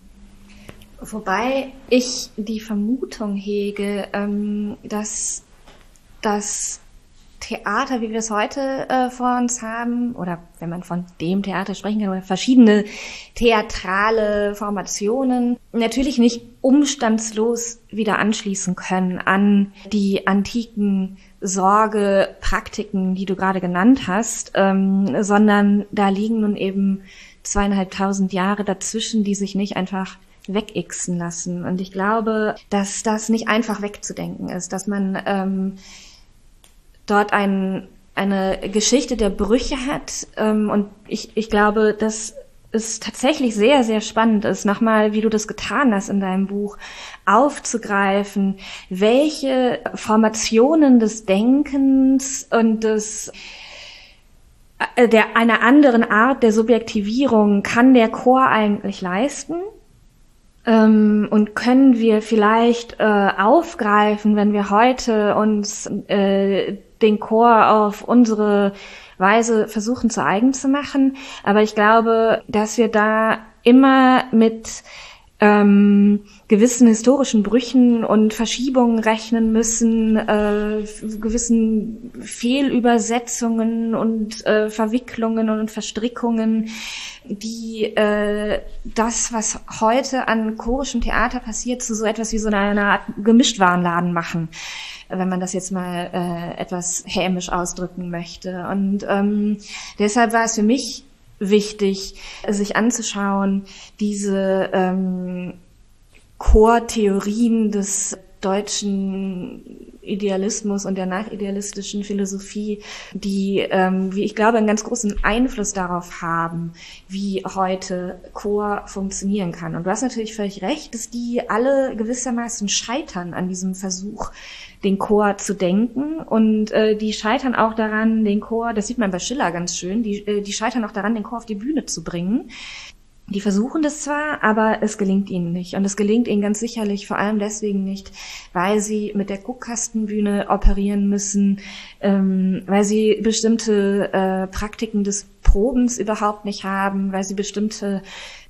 Wobei ich die Vermutung hege, ähm, dass das Theater, wie wir es heute äh, vor uns haben, oder wenn man von dem Theater sprechen kann, oder verschiedene theatrale Formationen, natürlich nicht umstandslos wieder anschließen können an die antiken Sorgepraktiken, die du gerade genannt hast, ähm, sondern da liegen nun eben zweieinhalbtausend Jahre dazwischen, die sich nicht einfach wegixen lassen. Und ich glaube, dass das nicht einfach wegzudenken ist, dass man ähm, dort ein, eine Geschichte der Brüche hat. Ähm, und ich, ich glaube, dass es tatsächlich sehr, sehr spannend ist, nochmal, wie du das getan hast in deinem Buch, aufzugreifen, welche Formationen des Denkens und des der einer anderen Art der Subjektivierung kann der Chor eigentlich leisten? Ähm, und können wir vielleicht äh, aufgreifen, wenn wir heute uns äh, den Chor auf unsere Weise versuchen zu eigen zu machen? Aber ich glaube, dass wir da immer mit ähm, gewissen historischen Brüchen und Verschiebungen rechnen müssen, äh, gewissen Fehlübersetzungen und äh, Verwicklungen und Verstrickungen, die äh, das, was heute an chorischem Theater passiert, zu so etwas wie so einer Art Gemischtwarenladen machen, wenn man das jetzt mal äh, etwas hämisch ausdrücken möchte. Und ähm, deshalb war es für mich wichtig, sich anzuschauen, diese ähm, Chortheorien des deutschen Idealismus und der nachidealistischen Philosophie, die, ähm, wie ich glaube, einen ganz großen Einfluss darauf haben, wie heute Chor funktionieren kann. Und du hast natürlich völlig recht, dass die alle gewissermaßen scheitern an diesem Versuch, den Chor zu denken. Und äh, die scheitern auch daran, den Chor, das sieht man bei Schiller ganz schön, die, äh, die scheitern auch daran, den Chor auf die Bühne zu bringen. Die versuchen das zwar, aber es gelingt ihnen nicht. Und es gelingt ihnen ganz sicherlich vor allem deswegen nicht, weil sie mit der Guckkastenbühne operieren müssen, ähm, weil sie bestimmte äh, Praktiken des Probens überhaupt nicht haben, weil sie bestimmte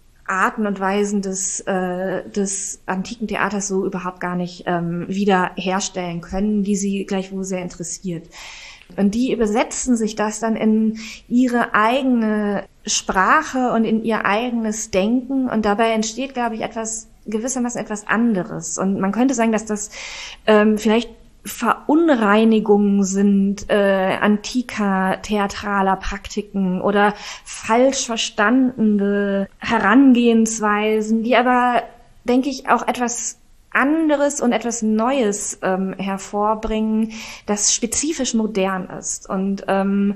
Arten und Weisen des, äh, des antiken Theaters so überhaupt gar nicht ähm, wieder herstellen können, die sie gleichwohl sehr interessiert. Und die übersetzen sich das dann in ihre eigene Sprache und in ihr eigenes Denken. Und dabei entsteht, glaube ich, etwas, gewissermaßen etwas anderes. Und man könnte sagen, dass das ähm, vielleicht Verunreinigungen sind äh, antiker theatraler Praktiken oder falsch verstandene Herangehensweisen, die aber, denke ich, auch etwas anderes und etwas Neues ähm, hervorbringen, das spezifisch modern ist. Und ähm,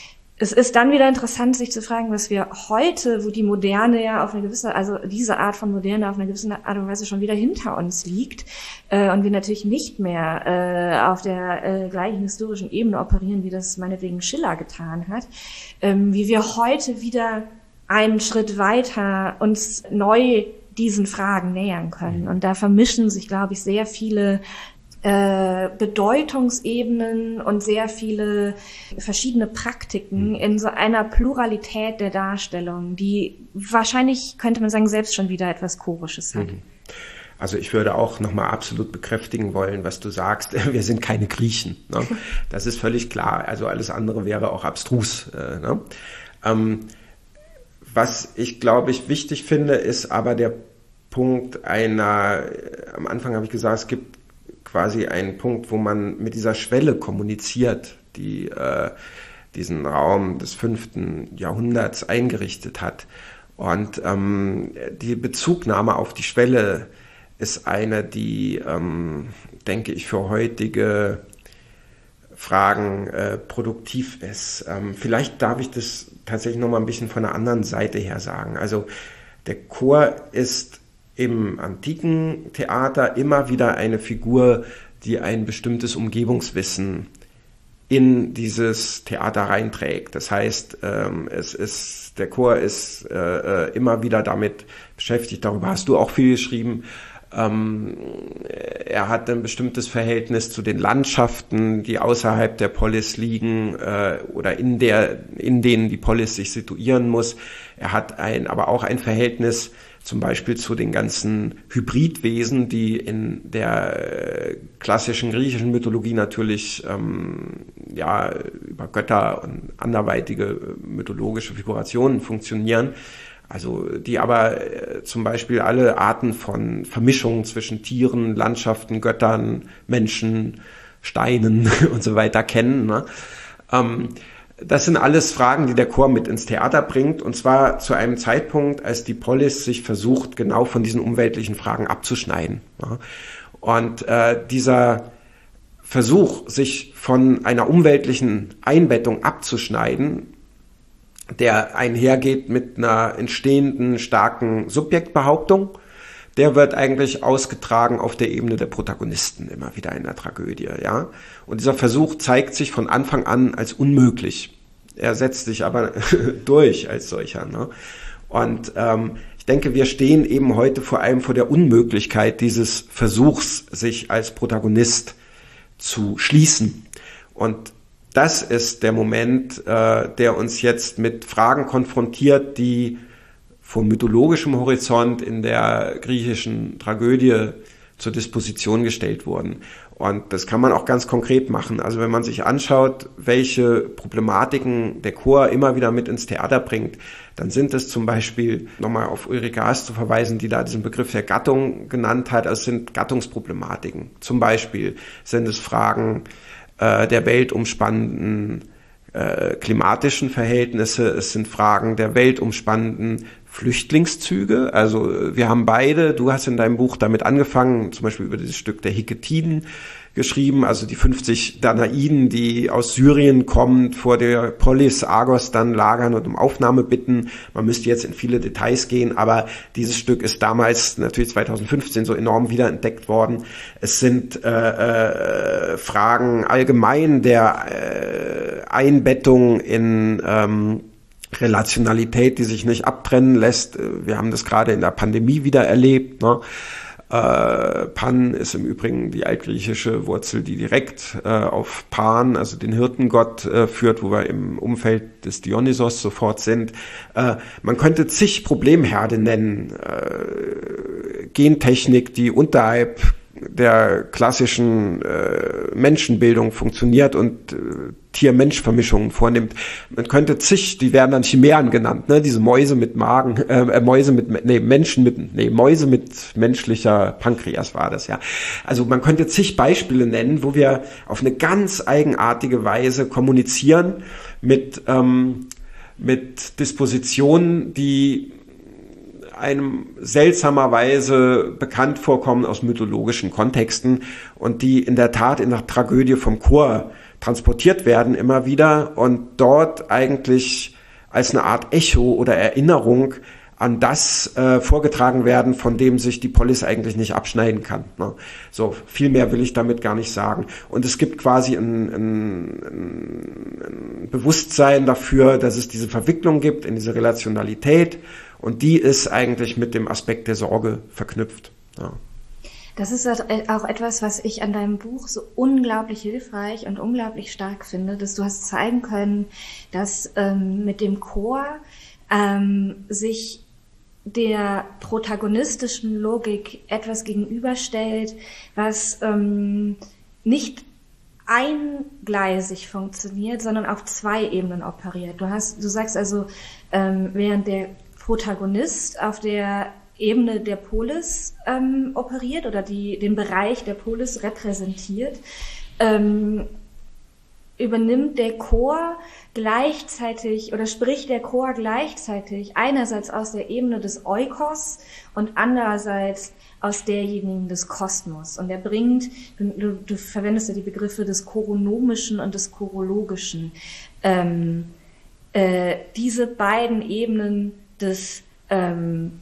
es ist dann wieder interessant, sich zu fragen, was wir heute, wo die Moderne ja auf eine gewisse, also diese Art von Moderne auf eine gewisse Art und Weise schon wieder hinter uns liegt äh, und wir natürlich nicht mehr äh, auf der äh, gleichen historischen Ebene operieren, wie das meinetwegen Schiller getan hat, ähm, wie wir heute wieder einen Schritt weiter uns neu diesen Fragen nähern können. Und da vermischen sich, glaube ich, sehr viele äh, Bedeutungsebenen und sehr viele verschiedene Praktiken in so einer Pluralität der Darstellung, die wahrscheinlich, könnte man sagen, selbst schon wieder etwas Chorisches hat. Also ich würde auch nochmal absolut bekräftigen wollen, was du sagst. Wir sind keine Griechen. Ne? Das ist völlig klar. Also alles andere wäre auch abstrus. Äh, ne? ähm, Was ich, glaube ich, wichtig finde, ist aber der Punkt einer, am Anfang habe ich gesagt, es gibt quasi einen Punkt, wo man mit dieser Schwelle kommuniziert, die äh, diesen Raum des fünften Jahrhunderts eingerichtet hat. Und ähm, die Bezugnahme auf die Schwelle ist eine, die, ähm, denke ich, für heutige Fragen äh, produktiv ist. Ähm, vielleicht darf ich das tatsächlich noch mal ein bisschen von der anderen Seite her sagen. Also der Chor ist im antiken Theater immer wieder eine Figur, die ein bestimmtes Umgebungswissen in dieses Theater reinträgt. Das heißt, ähm, es ist, der Chor ist äh, immer wieder damit beschäftigt, darüber hast du auch viel geschrieben. Ähm, er hat ein bestimmtes Verhältnis zu den Landschaften, die außerhalb der Polis liegen äh, oder in der, in denen die Polis sich situieren muss. Er hat ein, aber auch ein Verhältnis zum Beispiel zu den ganzen Hybridwesen, die in der äh, klassischen griechischen Mythologie natürlich ähm, ja über Götter und anderweitige mythologische Figurationen funktionieren. Also die aber äh, zum Beispiel alle Arten von Vermischungen zwischen Tieren, Landschaften, Göttern, Menschen, Steinen und so weiter kennen. Ne? Ähm, das sind alles Fragen, die der Chor mit ins Theater bringt, und zwar zu einem Zeitpunkt, als die Polis sich versucht, genau von diesen umweltlichen Fragen abzuschneiden. Ja. Und äh, dieser Versuch, sich von einer umweltlichen Einbettung abzuschneiden, der einhergeht mit einer entstehenden starken Subjektbehauptung, der wird eigentlich ausgetragen auf der Ebene der Protagonisten immer wieder in der Tragödie, ja. Und dieser Versuch zeigt sich von Anfang an als unmöglich. Er setzt sich aber durch als solcher, ne? Und ähm, ich denke, wir stehen eben heute vor allem vor der Unmöglichkeit dieses Versuchs, sich als Protagonist zu schließen. Und das ist der Moment, äh, der uns jetzt mit Fragen konfrontiert, die vor mythologischem Horizont in der griechischen Tragödie zur Disposition gestellt wurden. Und das kann man auch ganz konkret machen. Also wenn man sich anschaut, welche Problematiken der Chor immer wieder mit ins Theater bringt, dann sind es zum Beispiel, nochmal auf Ulrike Haas zu verweisen, die da diesen Begriff der Gattung genannt hat, also es sind Gattungsproblematiken. Zum Beispiel sind es Fragen äh, der weltumspannenden äh, klimatischen Verhältnisse, es sind Fragen der weltumspannenden Flüchtlingszüge. Also wir haben beide, du hast in deinem Buch damit angefangen, zum Beispiel über dieses Stück der Hikkitiden geschrieben, also die fünfzig Danaiden, die aus Syrien kommen, vor der Polis Argos dann lagern und um Aufnahme bitten. Man müsste jetzt in viele Details gehen, aber dieses Stück ist damals natürlich zweitausendfünfzehn so enorm wiederentdeckt worden. Es sind äh, äh, Fragen allgemein der äh, Einbettung in ähm, Relationalität, die sich nicht abtrennen lässt. Wir haben das gerade in der Pandemie wieder erlebt, ne? Äh, Pan ist im Übrigen die altgriechische Wurzel, die direkt äh, auf Pan, also den Hirtengott, äh, führt, wo wir im Umfeld des Dionysos sofort sind. Äh, man könnte zig Problemherde nennen. Äh, Gentechnik, die unterhalb der klassischen äh, Menschenbildung funktioniert und äh, Tier-Mensch-Vermischungen vornimmt. Man könnte zig, die werden dann Chimären genannt, ne? Diese Mäuse mit Magen, äh, Mäuse mit, nee, Menschen mit, nee, Mäuse mit menschlicher Pankreas war das, ja. Also man könnte zig Beispiele nennen, wo wir auf eine ganz eigenartige Weise kommunizieren mit, ähm, mit Dispositionen, die einem seltsamerweise bekannt vorkommen aus mythologischen Kontexten und die in der Tat in der Tragödie vom Chor transportiert werden immer wieder und dort eigentlich als eine Art Echo oder Erinnerung an das äh, vorgetragen werden, von dem sich die Polis eigentlich nicht abschneiden kann. Ne? So, viel mehr will ich damit gar nicht sagen. Und es gibt quasi ein, ein, ein Bewusstsein dafür, dass es diese Verwicklung gibt in diese Relationalität, und die ist eigentlich mit dem Aspekt der Sorge verknüpft. Ja. Das ist auch etwas, was ich an deinem Buch so unglaublich hilfreich und unglaublich stark finde, dass du hast zeigen können, dass ähm, mit dem Chor ähm, sich der protagonistischen Logik etwas gegenüberstellt, was ähm, nicht eingleisig funktioniert, sondern auf zwei Ebenen operiert. Du hast, du sagst also, ähm, während der Protagonist auf der Ebene der Polis ähm, operiert oder die den Bereich der Polis repräsentiert, ähm, übernimmt der Chor gleichzeitig oder spricht der Chor gleichzeitig einerseits aus der Ebene des Oikos und andererseits aus derjenigen des Kosmos. Und er bringt, du, du verwendest ja die Begriffe des Choronomischen und des Chorologischen, ähm, äh, diese beiden Ebenen des ähm,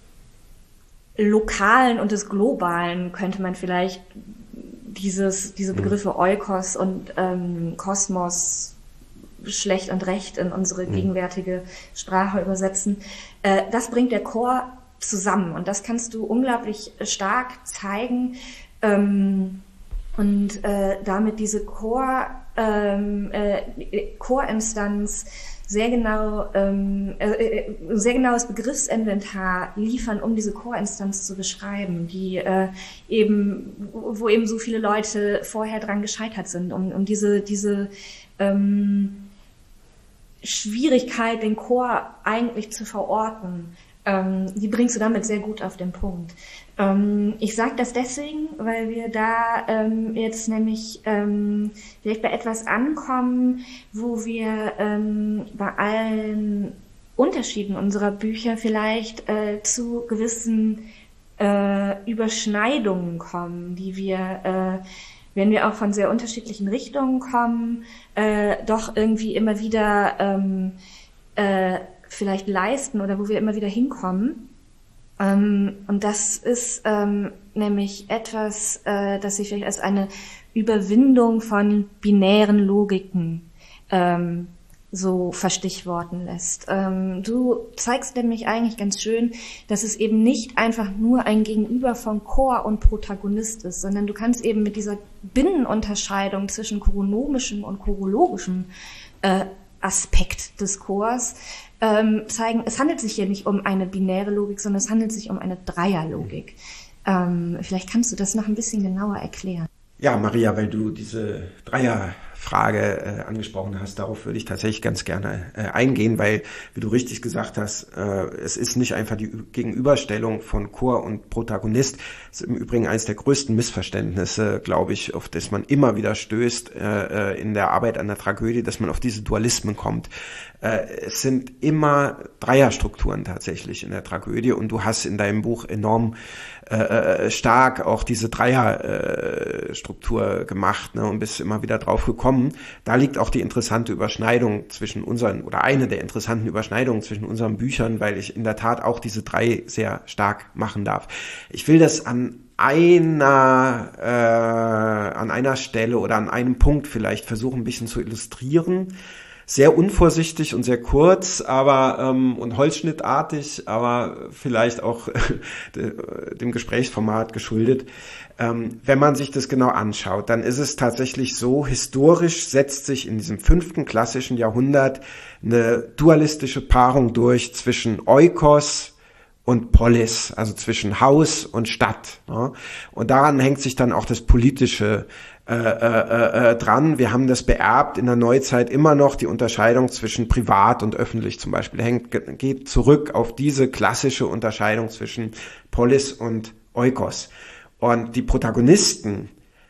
Lokalen und des Globalen könnte man vielleicht dieses, diese Begriffe Oikos und ähm, Kosmos schlecht und recht in unsere gegenwärtige Sprache übersetzen. Äh, das bringt der Chor zusammen und das kannst du unglaublich stark zeigen ähm, und äh, damit diese Chor, ähm, äh, Chorinstanz sehr genau, ähm, äh, sehr genaues Begriffsinventar liefern, um diese Chorinstanz zu beschreiben, die äh, eben, wo eben so viele Leute vorher dran gescheitert sind, um, um diese diese ähm, Schwierigkeit, den Chor eigentlich zu verorten, Ähm, die bringst du damit sehr gut auf den Punkt. Ähm, ich sage das deswegen, weil wir da ähm, jetzt nämlich ähm, vielleicht bei etwas ankommen, wo wir ähm, bei allen Unterschieden unserer Bücher vielleicht äh, zu gewissen äh, Überschneidungen kommen, die wir, äh, wenn wir auch von sehr unterschiedlichen Richtungen kommen, äh, doch irgendwie immer wieder ähm, äh, vielleicht leisten oder wo wir immer wieder hinkommen. Ähm, und das ist ähm, nämlich etwas, äh, das sich vielleicht als eine Überwindung von binären Logiken ähm, so verstichworten lässt. Ähm, du zeigst nämlich eigentlich ganz schön, dass es eben nicht einfach nur ein Gegenüber von Chor und Protagonist ist, sondern du kannst eben mit dieser Binnenunterscheidung zwischen chronomischem und chorologischem äh, Aspekt des Chors ähm, zeigen, es handelt sich hier nicht um eine binäre Logik, sondern es handelt sich um eine Dreierlogik. Ähm, vielleicht kannst du das noch ein bisschen genauer erklären. Ja, Maria, weil du diese Dreierfrage äh, angesprochen hast, darauf würde ich tatsächlich ganz gerne äh, eingehen, weil, wie du richtig gesagt hast, äh, es ist nicht einfach die Gegenüberstellung von Chor und Protagonist. Das ist im Übrigen eines der größten Missverständnisse, glaube ich, auf das man immer wieder stößt äh, in der Arbeit an der Tragödie, dass man auf diese Dualismen kommt. Äh, es sind immer Dreierstrukturen tatsächlich in der Tragödie und du hast in deinem Buch enorm äh, stark auch diese Dreierstruktur äh, gemacht, ne, und bist immer wieder drauf gekommen. Da liegt auch die interessante Überschneidung zwischen unseren, oder eine der interessanten Überschneidungen zwischen unseren Büchern, weil ich in der Tat auch diese drei sehr stark machen darf. Ich will das an einer äh, an einer Stelle oder an einem Punkt vielleicht versuchen, ein bisschen zu illustrieren. Sehr unvorsichtig und sehr kurz, aber ähm, und holzschnittartig, aber vielleicht auch dem Gesprächsformat geschuldet. Ähm, wenn man sich das genau anschaut, dann ist es tatsächlich so, historisch setzt sich in diesem fünften klassischen Jahrhundert eine dualistische Paarung durch zwischen Oikos und Polis, also zwischen Haus und Stadt. Ja. Und daran hängt sich dann auch das Politische äh, äh, äh, dran. Wir haben das beerbt in der Neuzeit immer noch, die Unterscheidung zwischen privat und öffentlich zum Beispiel. Hängt, geht zurück auf diese klassische Unterscheidung zwischen Polis und Oikos. Und die Protagonisten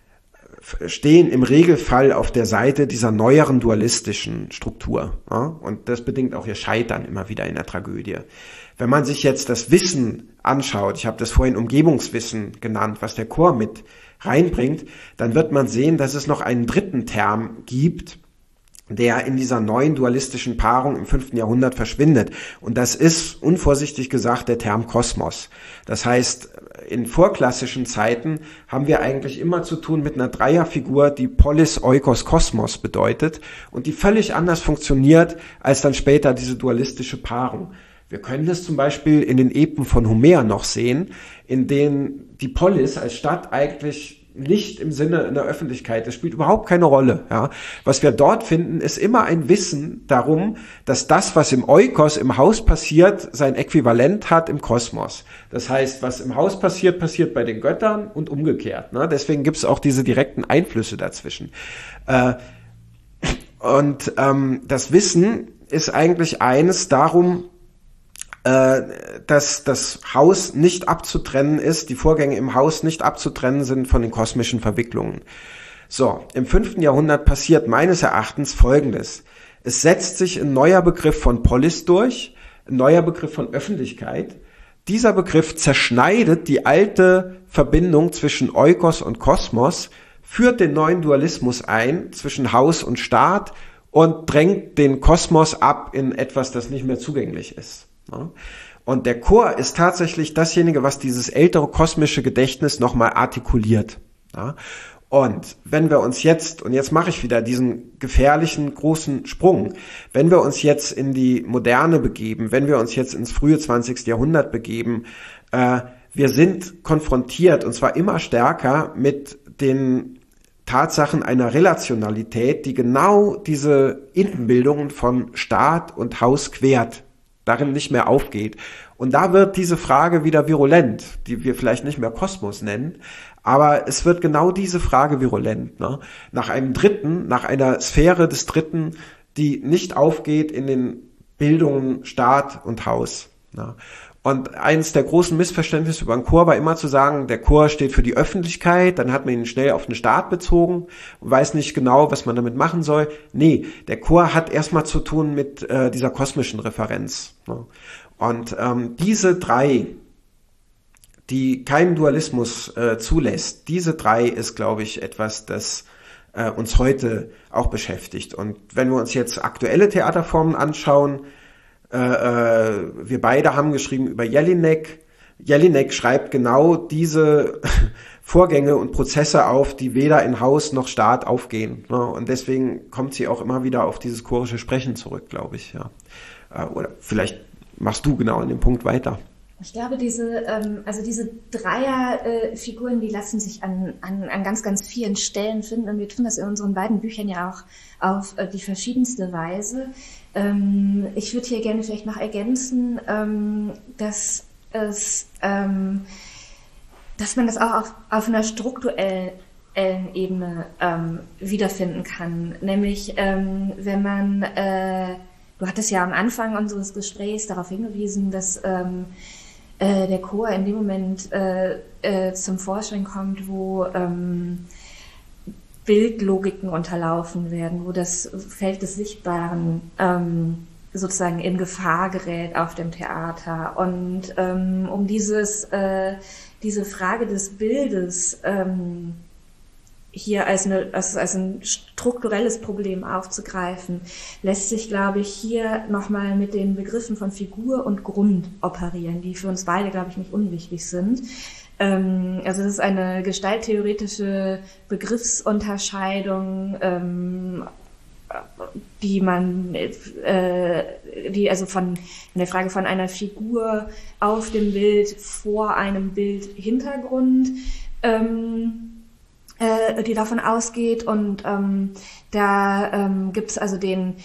stehen im Regelfall auf der Seite dieser neueren dualistischen Struktur. Ja? Und das bedingt auch ihr Scheitern immer wieder in der Tragödie. Wenn man sich jetzt das Wissen anschaut, ich habe das vorhin Umgebungswissen genannt, was der Chor mit reinbringt, dann wird man sehen, dass es noch einen dritten Term gibt, der in dieser neuen dualistischen Paarung im fünften Jahrhundert verschwindet. Und das ist, unvorsichtig gesagt, der Term Kosmos. Das heißt, in vorklassischen Zeiten haben wir eigentlich immer zu tun mit einer Dreierfigur, die Polis, Oikos, Kosmos bedeutet und die völlig anders funktioniert als dann später diese dualistische Paarung. Wir können das zum Beispiel in den Epen von Homer noch sehen, in denen die Polis als Stadt eigentlich nicht im Sinne in der Öffentlichkeit, das spielt überhaupt keine Rolle. Ja. Was wir dort finden, ist immer ein Wissen darum, dass das, was im Oikos, im Haus passiert, sein Äquivalent hat im Kosmos. Das heißt, was im Haus passiert, passiert bei den Göttern und umgekehrt. Ne. Deswegen gibt es auch diese direkten Einflüsse dazwischen. Äh, und ähm, das Wissen ist eigentlich eines darum, dass das Haus nicht abzutrennen ist, die Vorgänge im Haus nicht abzutrennen sind von den kosmischen Verwicklungen. So, im fünften Jahrhundert passiert meines Erachtens Folgendes. Es setzt sich ein neuer Begriff von Polis durch, ein neuer Begriff von Öffentlichkeit. Dieser Begriff zerschneidet die alte Verbindung zwischen Oikos und Kosmos, führt den neuen Dualismus ein zwischen Haus und Staat und drängt den Kosmos ab in etwas, das nicht mehr zugänglich ist. Und der Chor ist tatsächlich dasjenige, was dieses ältere kosmische Gedächtnis nochmal artikuliert. Und wenn wir uns jetzt, und jetzt mache ich wieder diesen gefährlichen großen Sprung, wenn wir uns jetzt in die Moderne begeben, wenn wir uns jetzt ins frühe zwanzigste Jahrhundert begeben, äh, wir sind konfrontiert, und zwar immer stärker, mit den Tatsachen einer Relationalität, die genau diese Innenbildungen von Staat und Haus quert, darin nicht mehr aufgeht. Und da wird diese Frage wieder virulent, die wir vielleicht nicht mehr Kosmos nennen, aber es wird genau diese Frage virulent, ne? Nach einem Dritten, nach einer Sphäre des Dritten, die nicht aufgeht in den Bildungen Staat und Haus. Ne? Und eines der großen Missverständnisse über den Chor war immer zu sagen, der Chor steht für die Öffentlichkeit, dann hat man ihn schnell auf den Staat bezogen und weiß nicht genau, was man damit machen soll. Nee, der Chor hat erstmal zu tun mit äh, dieser kosmischen Referenz. Ne? Und ähm, diese drei, die keinen Dualismus äh, zulässt, diese drei ist, glaube ich, etwas, das äh, uns heute auch beschäftigt. Und wenn wir uns jetzt aktuelle Theaterformen anschauen, äh, äh, wir beide haben geschrieben über Jelinek. Jelinek schreibt genau diese Vorgänge und Prozesse auf, die weder in Haus noch Staat aufgehen. Ne? Und deswegen kommt sie auch immer wieder auf dieses chorische Sprechen zurück, glaube ich. Ja. Äh, oder vielleicht machst du genau an dem Punkt weiter. Ich glaube, diese, ähm, also diese Dreierfiguren, äh, die lassen sich an, an, an ganz, ganz vielen Stellen finden. Und wir tun das in unseren beiden Büchern ja auch auf äh, die verschiedenste Weise. Ähm, ich würde hier gerne vielleicht noch ergänzen, ähm, dass es, ähm, dass man das auch auf, auf einer strukturellen Ebene ähm, wiederfinden kann. Nämlich, ähm, wenn man, äh, du hattest ja am Anfang unseres Gesprächs darauf hingewiesen, dass ähm, äh, der Chor in dem Moment äh, äh, zum Vorschein kommt, wo ähm, Bildlogiken unterlaufen werden, wo das Feld des Sichtbaren ähm, sozusagen in Gefahr gerät auf dem Theater. Und ähm, um dieses, äh, diese Frage des Bildes ähm, hier als, eine, als, als ein strukturelles Problem aufzugreifen, lässt sich, glaube ich, hier nochmal mit den Begriffen von Figur und Grund operieren, die für uns beide, glaube ich, nicht unwichtig sind. Ähm, also es ist eine gestalttheoretische Begriffsunterscheidung, ähm, die man, äh, die also von in der Frage von einer Figur auf dem Bild vor einem Bildhintergrund, ähm, äh, die davon ausgeht. Und ähm, da ähm, gibt es also den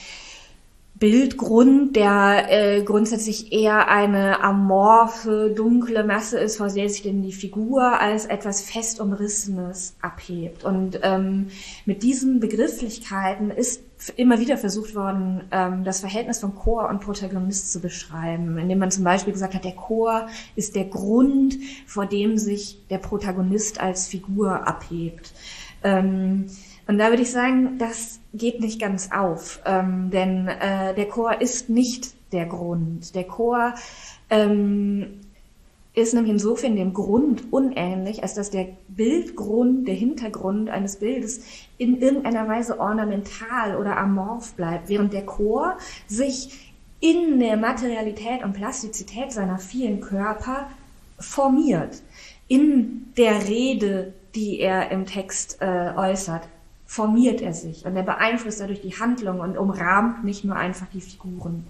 Bildgrund, der äh, grundsätzlich eher eine amorphe, dunkle Masse ist, vor der sich denn die Figur als etwas fest Umrissenes abhebt. Und ähm, mit diesen Begrifflichkeiten ist immer wieder versucht worden, ähm, das Verhältnis von Chor und Protagonist zu beschreiben, indem man zum Beispiel gesagt hat, der Chor ist der Grund, vor dem sich der Protagonist als Figur abhebt. Ähm, Und da würde ich sagen, das geht nicht ganz auf, ähm, denn äh, der Chor ist nicht der Grund. Der Chor ähm, ist nämlich insofern dem Grund unähnlich, als dass der Bildgrund, der Hintergrund eines Bildes in irgendeiner Weise ornamental oder amorph bleibt, während der Chor sich in der Materialität und Plastizität seiner vielen Körper formiert, in der Rede, die er im Text äh, äußert, formiert er sich und er beeinflusst dadurch die Handlung und umrahmt nicht nur einfach die Figuren.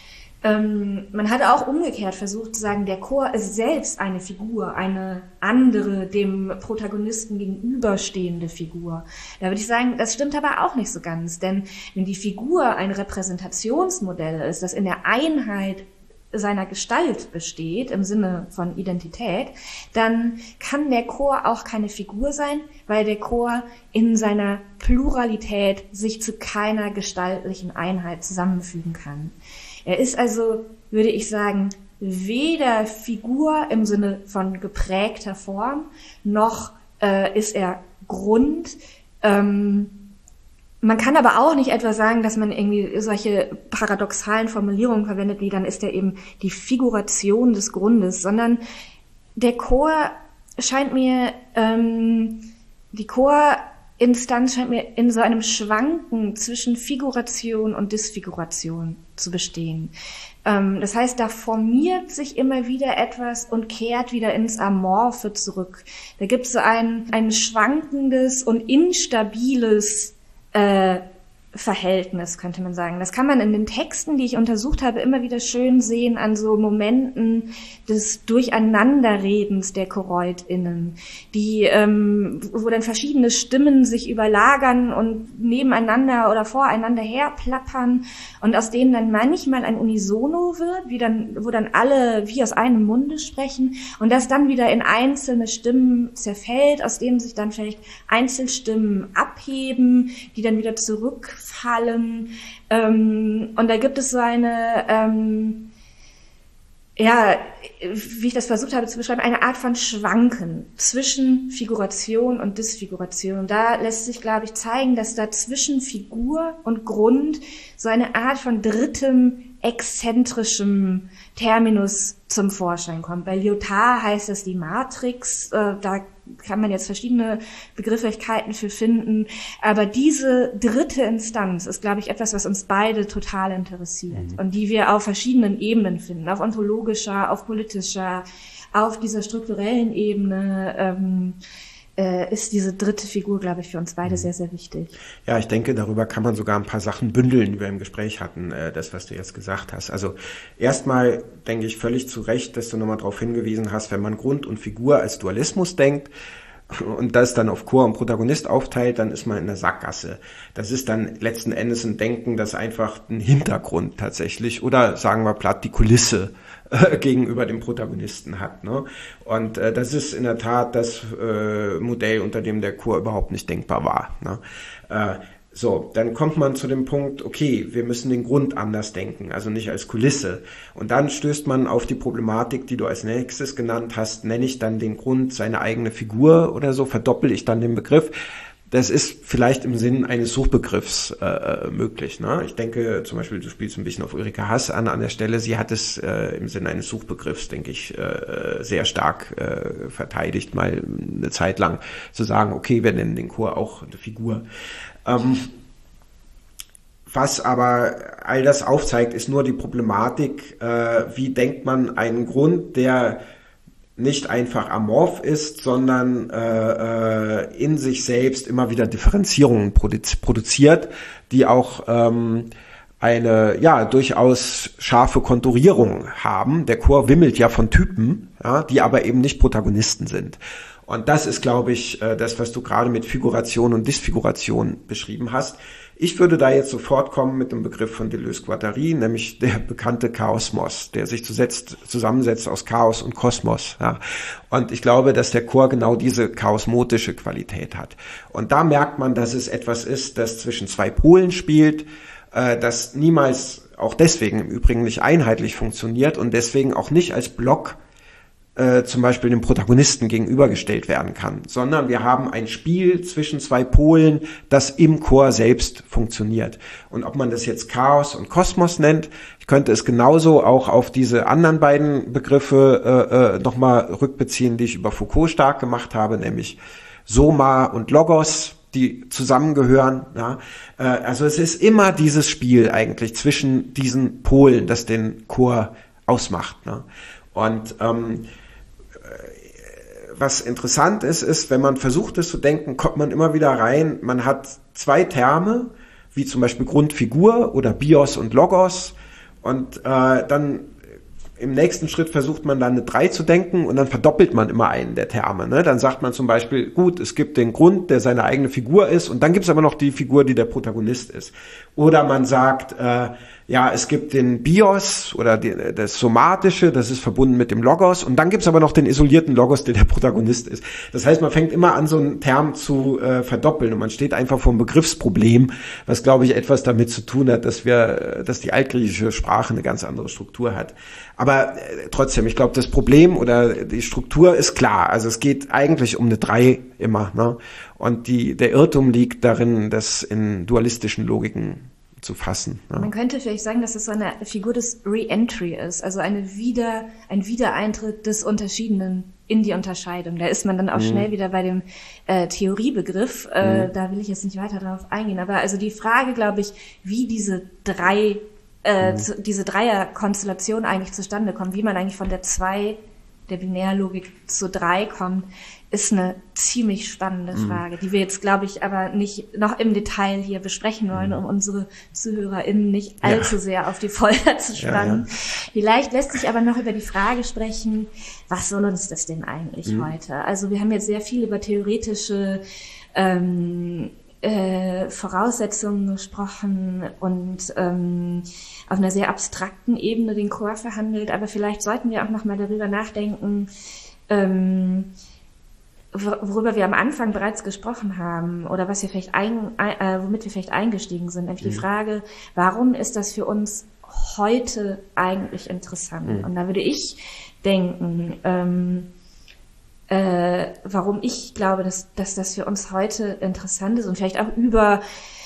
Ähm, man hat auch umgekehrt versucht zu sagen, der Chor ist selbst eine Figur, eine andere, dem Protagonisten gegenüberstehende Figur. Da würde ich sagen, das stimmt aber auch nicht so ganz, denn wenn die Figur ein Repräsentationsmodell ist, das in der Einheit seiner Gestalt besteht, im Sinne von Identität, dann kann der Chor auch keine Figur sein, weil der Chor in seiner Pluralität sich zu keiner gestaltlichen Einheit zusammenfügen kann. Er ist also, würde ich sagen, weder Figur im Sinne von geprägter Form, noch äh, ist er Grund. Ähm, Man kann aber auch nicht etwa sagen, dass man irgendwie solche paradoxalen Formulierungen verwendet, wie dann ist er eben die Figuration des Grundes, sondern der Chor scheint mir, ähm, die Chorinstanz scheint mir in so einem Schwanken zwischen Figuration und Disfiguration zu bestehen. Ähm, das heißt, da formiert sich immer wieder etwas und kehrt wieder ins Amorphe zurück. Da gibt es so ein, ein schwankendes und instabiles Äh, Verhältnis, könnte man sagen. Das kann man in den Texten, die ich untersucht habe, immer wieder schön sehen an so Momenten des Durcheinanderredens der ChoroidInnen, die, ähm, wo dann verschiedene Stimmen sich überlagern und nebeneinander oder voreinander herplappern und aus denen dann manchmal ein Unisono wird, wie dann, wo dann alle wie aus einem Munde sprechen und das dann wieder in einzelne Stimmen zerfällt, aus denen sich dann vielleicht Einzelstimmen abheben, die dann wieder zurückfallen. Ähm, und da gibt es so eine, ähm, ja, wie ich das versucht habe zu beschreiben, eine Art von Schwanken zwischen Figuration und Disfiguration. Und da lässt sich, glaube ich, zeigen, dass da zwischen Figur und Grund so eine Art von drittem, exzentrischem Terminus zum Vorschein kommt. Bei Lyotard heißt das die Matrix, äh, da kann man jetzt verschiedene Begrifflichkeiten für finden. Aber diese dritte Instanz ist, glaube ich, etwas, was uns beide total interessiert mhm. und die wir auf verschiedenen Ebenen finden, auf ontologischer, auf politischer, auf dieser strukturellen Ebene, ähm, äh, ist diese dritte Figur, glaube ich, für uns beide mhm. sehr, sehr wichtig. Ja, ich denke, darüber kann man sogar ein paar Sachen bündeln, die wir im Gespräch hatten, äh, das, was du jetzt gesagt hast. Also erstmal denke ich völlig zu Recht, dass du nochmal darauf hingewiesen hast, wenn man Grund und Figur als Dualismus denkt und das dann auf Chor und Protagonist aufteilt, dann ist man in der Sackgasse. Das ist dann letzten Endes ein Denken, das einfach einen Hintergrund tatsächlich oder sagen wir platt die Kulisse äh, gegenüber dem Protagonisten hat. Ne? Und äh, das ist in der Tat das äh, Modell, unter dem der Chor überhaupt nicht denkbar war. Ne? Äh, So, dann kommt man zu dem Punkt, okay, wir müssen den Grund anders denken, also nicht als Kulisse. Und dann stößt man auf die Problematik, die du als nächstes genannt hast, nenne ich dann den Grund seine eigene Figur oder so, verdoppel ich dann den Begriff. Das ist vielleicht im Sinn eines Suchbegriffs äh, möglich. Ne? Ich denke zum Beispiel, du spielst ein bisschen auf Ulrike Hass an an der Stelle, sie hat es äh, im Sinne eines Suchbegriffs, denke ich, äh, sehr stark äh, verteidigt, mal eine Zeit lang zu sagen, okay, wir nennen den Chor auch eine Figur. Ähm, was aber all das aufzeigt, ist nur die Problematik, äh, wie denkt man einen Grund, der nicht einfach amorph ist, sondern äh, äh, in sich selbst immer wieder Differenzierungen produ- produziert, die auch ähm, eine ja durchaus scharfe Konturierung haben. Der Chor wimmelt ja von Typen, ja, die aber eben nicht Protagonisten sind. Und das ist, glaube ich, das, was du gerade mit Figuration und Disfiguration beschrieben hast. Ich würde da jetzt sofort kommen mit dem Begriff von Deleuze-Guattari, nämlich der bekannte Chaosmos, der sich zusetzt, zusammensetzt aus Chaos und Kosmos. Ja. Und ich glaube, dass der Chor genau diese chaosmotische Qualität hat. Und da merkt man, dass es etwas ist, das zwischen zwei Polen spielt, äh, das niemals, auch deswegen im Übrigen nicht einheitlich funktioniert und deswegen auch nicht als Block Äh, zum Beispiel dem Protagonisten gegenübergestellt werden kann, sondern wir haben ein Spiel zwischen zwei Polen, das im Chor selbst funktioniert. Und ob man das jetzt Chaos und Kosmos nennt, ich könnte es genauso auch auf diese anderen beiden Begriffe äh, äh, nochmal rückbeziehen, die ich über Foucault stark gemacht habe, nämlich Soma und Logos, die zusammengehören. Ja? Äh, also es ist immer dieses Spiel eigentlich zwischen diesen Polen, das den Chor ausmacht. Ne? Und ähm, was interessant ist, ist, wenn man versucht, es zu denken, kommt man immer wieder rein, man hat zwei Terme, wie zum Beispiel Grundfigur oder Bios und Logos, und äh, dann im nächsten Schritt versucht man dann eine drei zu denken und dann verdoppelt man immer einen der Terme. Ne? Dann sagt man zum Beispiel, gut, es gibt den Grund, der seine eigene Figur ist, und dann gibt es aber noch die Figur, die der Protagonist ist. Oder man sagt, äh, ja, es gibt den Bios oder die, das Somatische, das ist verbunden mit dem Logos, und dann gibt es aber noch den isolierten Logos, der der Protagonist ist. Das heißt, man fängt immer an, so einen Term zu äh, verdoppeln, und man steht einfach vor einem Begriffsproblem, was, glaube ich, etwas damit zu tun hat, dass wir, dass die altgriechische Sprache eine ganz andere Struktur hat. Aber äh, trotzdem, ich glaube, das Problem oder die Struktur ist klar. Also es geht eigentlich um eine drei immer, ne? Und die, der Irrtum liegt darin, das in dualistischen Logiken zu fassen. Ja. Man könnte vielleicht sagen, dass es so eine Figur des Re-Entry ist, also eine Wieder, ein Wiedereintritt des Unterschiedenen in die Unterscheidung. Da ist man dann auch mhm. schnell wieder bei dem äh, Theoriebegriff. Äh, mhm. Da will ich jetzt nicht weiter darauf eingehen. Aber also die Frage, glaube ich, wie diese drei, äh, mhm. zu, diese Dreierkonstellation eigentlich zustande kommt, wie man eigentlich von der zwei, der Binärlogik zu drei kommt, ist eine ziemlich spannende Frage, mhm. die wir jetzt, glaube ich, aber nicht noch im Detail hier besprechen wollen, um unsere ZuhörerInnen nicht allzu ja. sehr auf die Folter zu spannen. Ja, ja. Vielleicht lässt sich aber noch über die Frage sprechen, was soll uns das denn eigentlich mhm. heute? Also wir haben jetzt sehr viel über theoretische ähm, äh, Voraussetzungen gesprochen und ähm, auf einer sehr abstrakten Ebene den Chor verhandelt, aber vielleicht sollten wir auch noch mal darüber nachdenken, ähm, worüber wir am Anfang bereits gesprochen haben oder was wir vielleicht ein, äh, womit wir vielleicht eingestiegen sind, nämlich mhm. die Frage, warum ist das für uns heute eigentlich interessant? Mhm. Und da würde ich denken, ähm, äh, warum ich glaube, dass, dass das für uns heute interessant ist und vielleicht auch über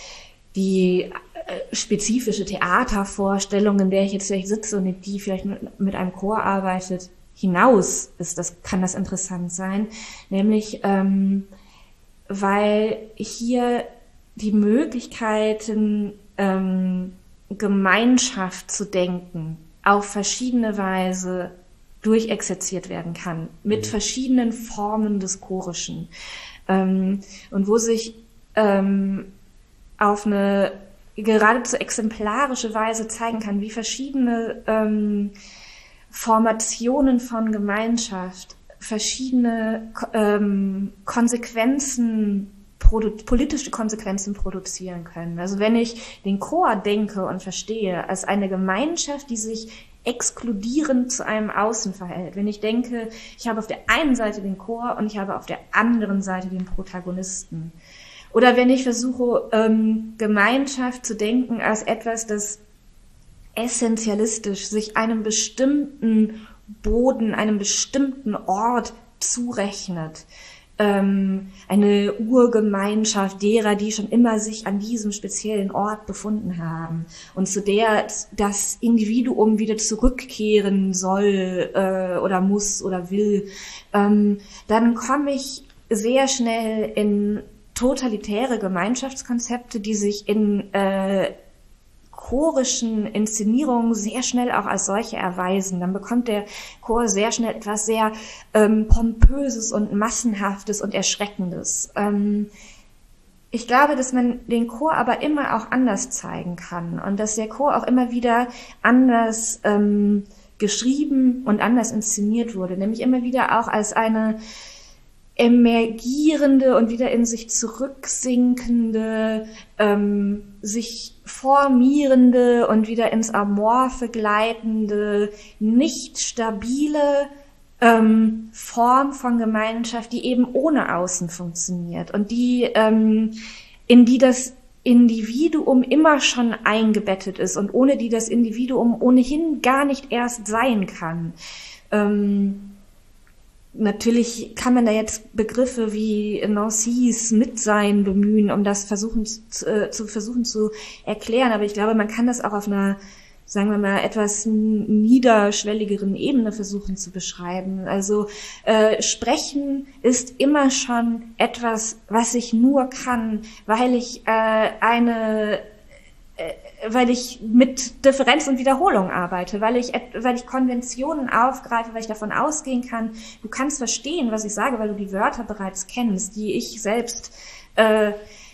die äh, spezifische Theatervorstellung, in der ich jetzt vielleicht sitze und die vielleicht mit, mit einem Chor arbeitet, hinaus ist, das kann das interessant sein, nämlich ähm, weil hier die Möglichkeiten, ähm, Gemeinschaft zu denken, auf verschiedene Weise durchexerziert werden kann, mit mhm. verschiedenen Formen des Chorischen. Ähm, und wo sich ähm, auf eine geradezu exemplarische Weise zeigen kann, wie verschiedene ähm, Formationen von Gemeinschaft verschiedene ähm, Konsequenzen, produ- politische Konsequenzen produzieren können. Also wenn ich den Chor denke und verstehe als eine Gemeinschaft, die sich exkludierend zu einem Außen verhält. Wenn ich denke, ich habe auf der einen Seite den Chor und ich habe auf der anderen Seite den Protagonisten. Oder wenn ich versuche, ähm, Gemeinschaft zu denken als etwas, das essentialistisch sich einem bestimmten Boden, einem bestimmten Ort zurechnet. Ähm, eine Urgemeinschaft derer, die schon immer sich an diesem speziellen Ort befunden haben und zu der das Individuum wieder zurückkehren soll äh, oder muss oder will, ähm, dann komme ich sehr schnell in totalitäre Gemeinschaftskonzepte, die sich in äh, chorischen Inszenierungen sehr schnell auch als solche erweisen. Dann bekommt der Chor sehr schnell etwas sehr ähm, Pompöses und Massenhaftes und Erschreckendes. Ähm, ich glaube, dass man den Chor aber immer auch anders zeigen kann und dass der Chor auch immer wieder anders ähm, geschrieben und anders inszeniert wurde, nämlich immer wieder auch als eine emergierende und wieder in sich zurücksinkende, ähm, sich formierende und wieder ins Amorphe gleitende, nicht stabile ähm, Form von Gemeinschaft, die eben ohne Außen funktioniert und die ähm, in die das Individuum immer schon eingebettet ist und ohne die das Individuum ohnehin gar nicht erst sein kann. Ähm, Natürlich kann man da jetzt Begriffe wie Nancy's Mitsein bemühen, um das versuchen zu, äh, zu versuchen zu erklären. Aber ich glaube, man kann das auch auf einer, sagen wir mal, etwas niederschwelligeren Ebene versuchen zu beschreiben. Also äh, Sprechen ist immer schon etwas, was ich nur kann, weil ich äh, eine weil ich mit Differenz und Wiederholung arbeite, weil ich, weil ich Konventionen aufgreife, weil ich davon ausgehen kann, du kannst verstehen, was ich sage, weil du die Wörter bereits kennst, die ich selbst äh,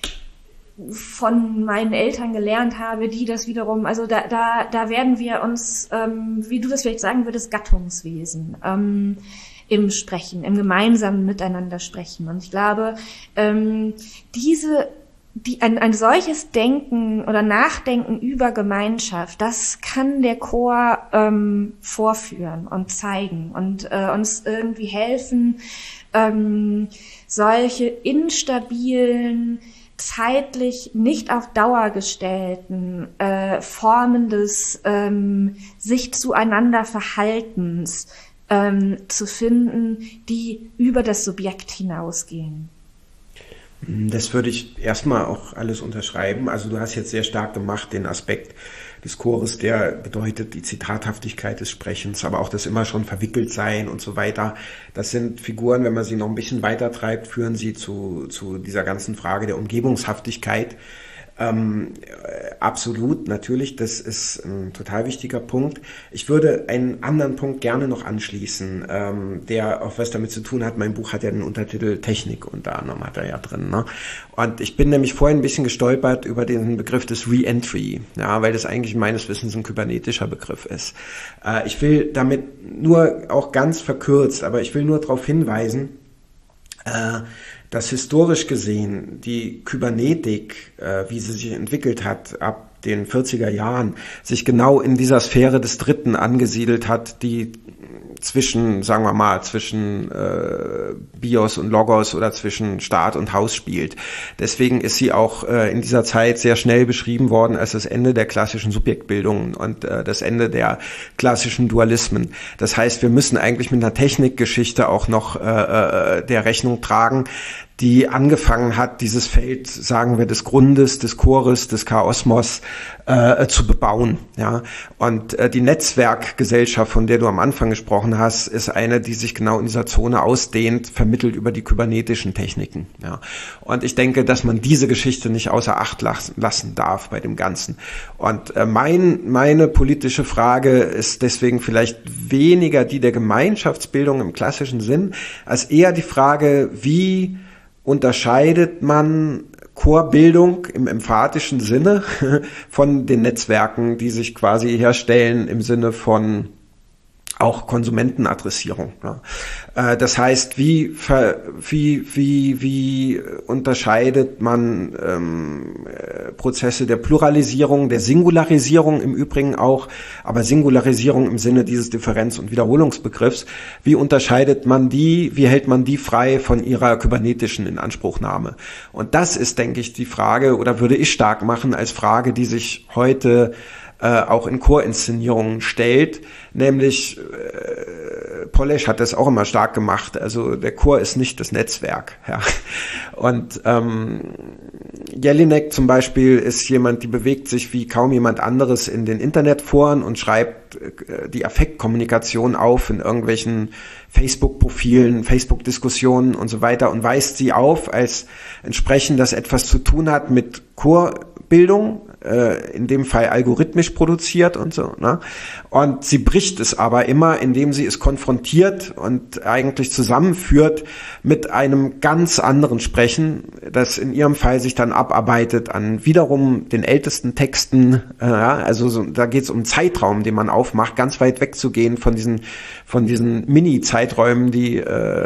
von meinen Eltern gelernt habe, die das wiederum, also da, da, da werden wir uns, ähm, wie du das vielleicht sagen würdest, Gattungswesen ähm, im Sprechen, im gemeinsamen Miteinander sprechen. Und ich glaube, ähm, diese Die, ein, ein solches Denken oder Nachdenken über Gemeinschaft, das kann der Chor ähm, vorführen und zeigen und äh, uns irgendwie helfen, ähm, solche instabilen, zeitlich nicht auf Dauer gestellten äh, Formen des ähm, sich zueinander Verhaltens ähm, zu finden, die über das Subjekt hinausgehen. Das würde ich erstmal auch alles unterschreiben. Also du hast jetzt sehr stark gemacht den Aspekt des Chores, der bedeutet die Zitathaftigkeit des Sprechens, aber auch das immer schon verwickelt sein und so weiter. Das sind Figuren, wenn man sie noch ein bisschen weiter treibt, führen sie zu, zu dieser ganzen Frage der Umgebungshaftigkeit. Ähm, absolut, natürlich, das ist ein total wichtiger Punkt. Ich würde einen anderen Punkt gerne noch anschließen, ähm, der auch was damit zu tun hat. Mein Buch hat ja den Untertitel Technik unter anderem, hat er ja drin, ne? Und ich bin nämlich vorhin ein bisschen gestolpert über den Begriff des Re-Entry, ja, weil das eigentlich meines Wissens ein kybernetischer Begriff ist. Äh, ich will damit nur auch ganz verkürzt, aber ich will nur darauf hinweisen, äh, dass historisch gesehen die Kybernetik, äh, wie sie sich entwickelt hat, ab den vierziger Jahren, sich genau in dieser Sphäre des Dritten angesiedelt hat, die zwischen, sagen wir mal, zwischen äh, Bios und Logos oder zwischen Staat und Haus spielt. Deswegen ist sie auch äh, in dieser Zeit sehr schnell beschrieben worden als das Ende der klassischen Subjektbildung und äh, das Ende der klassischen Dualismen. Das heißt, wir müssen eigentlich mit einer Technikgeschichte auch noch äh, der Rechnung tragen, die angefangen hat, dieses Feld, sagen wir, des Grundes, des Chores, des Chaosmos äh, zu bebauen. Ja, und äh, die Netzwerkgesellschaft, von der du am Anfang gesprochen hast, ist eine, die sich genau in dieser Zone ausdehnt, vermittelt über die kybernetischen Techniken. Ja, und ich denke, dass man diese Geschichte nicht außer Acht lassen darf bei dem Ganzen. Und äh, mein meine politische Frage ist deswegen vielleicht weniger die der Gemeinschaftsbildung im klassischen Sinn, als eher die Frage, wie unterscheidet man Chorbildung im emphatischen Sinne von den Netzwerken, die sich quasi herstellen im Sinne von auch Konsumentenadressierung. Ja. Das heißt, wie, wie, wie, wie unterscheidet man ähm, Prozesse der Pluralisierung, der Singularisierung im Übrigen auch, aber Singularisierung im Sinne dieses Differenz- und Wiederholungsbegriffs, wie unterscheidet man die, wie hält man die frei von ihrer kybernetischen Inanspruchnahme? Und das ist, denke ich, die Frage, oder würde ich stark machen als Frage, die sich heute Äh, auch in Chorinszenierungen stellt, nämlich äh, Polesch hat das auch immer stark gemacht, also der Chor ist nicht das Netzwerk. Ja. Und ähm, Jelinek zum Beispiel ist jemand, die bewegt sich wie kaum jemand anderes in den Internetforen und schreibt äh, die Affektkommunikation auf in irgendwelchen Facebook-Profilen, Facebook-Diskussionen und so weiter und weist sie auf als entsprechend, das etwas zu tun hat mit Chorbildung, in dem Fall algorithmisch produziert und so, ne? Und sie bricht es aber immer, indem sie es konfrontiert und eigentlich zusammenführt mit einem ganz anderen Sprechen, das in ihrem Fall sich dann abarbeitet an wiederum den ältesten Texten, äh, also so, da geht es um einen Zeitraum, den man aufmacht, ganz weit wegzugehen von diesen von diesen Mini-Zeiträumen, die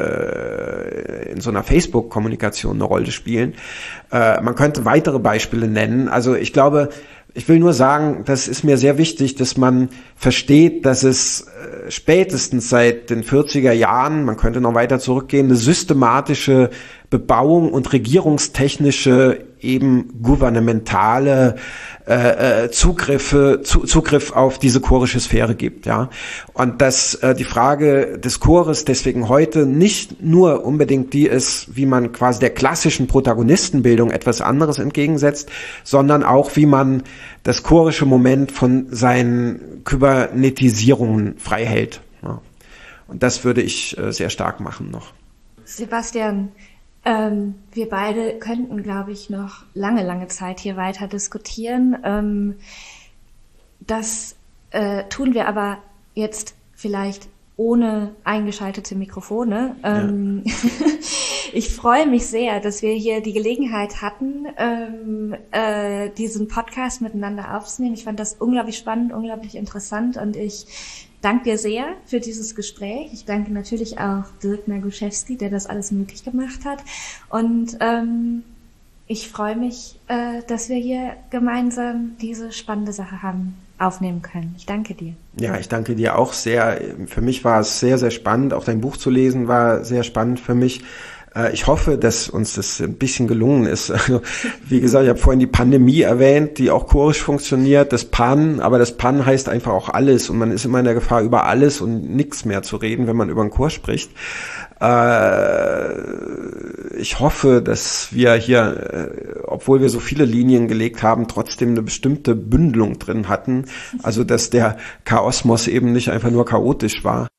äh, in so einer Facebook-Kommunikation eine Rolle spielen. Äh, man könnte weitere Beispiele nennen. Also ich glaube, ich will nur sagen, das ist mir sehr wichtig, dass man versteht, dass es äh, spätestens seit den vierziger Jahren, man könnte noch weiter zurückgehen, eine systematische Bebauung und regierungstechnische, eben gouvernementale äh, Zugriffe, zu, Zugriff auf diese chorische Sphäre gibt, ja. Und dass äh, die Frage des Chores deswegen heute nicht nur unbedingt die ist, wie man quasi der klassischen Protagonistenbildung etwas anderes entgegensetzt, sondern auch, wie man das chorische Moment von seinen Kybernetisierungen frei hält. Ja. Und das würde ich äh, sehr stark machen noch. Sebastian, Ähm, wir beide könnten, glaube ich, noch lange, lange Zeit hier weiter diskutieren. Ähm, das äh, tun wir aber jetzt vielleicht ohne eingeschaltete Mikrofone. Ähm, ja. Ich freue mich sehr, dass wir hier die Gelegenheit hatten, ähm, äh, diesen Podcast miteinander aufzunehmen. Ich fand das unglaublich spannend, unglaublich interessant und ich danke dir sehr für dieses Gespräch. Ich danke natürlich auch Dirk Naguszewski, der das alles möglich gemacht hat. Und ähm, ich freue mich, äh, dass wir hier gemeinsam diese spannende Sache haben aufnehmen können. Ich danke dir. Ja, ich danke dir auch sehr. Für mich war es sehr, sehr spannend. Auch dein Buch zu lesen war sehr spannend für mich. Ich hoffe, dass uns das ein bisschen gelungen ist. Also, wie gesagt, ich habe vorhin die Pandemie erwähnt, die auch chorisch funktioniert, das Pan, aber das Pan heißt einfach auch alles und man ist immer in der Gefahr, über alles und nichts mehr zu reden, wenn man über einen Chor spricht. Ich hoffe, dass wir hier, obwohl wir so viele Linien gelegt haben, trotzdem eine bestimmte Bündelung drin hatten. Also, dass der Chaosmos eben nicht einfach nur chaotisch war.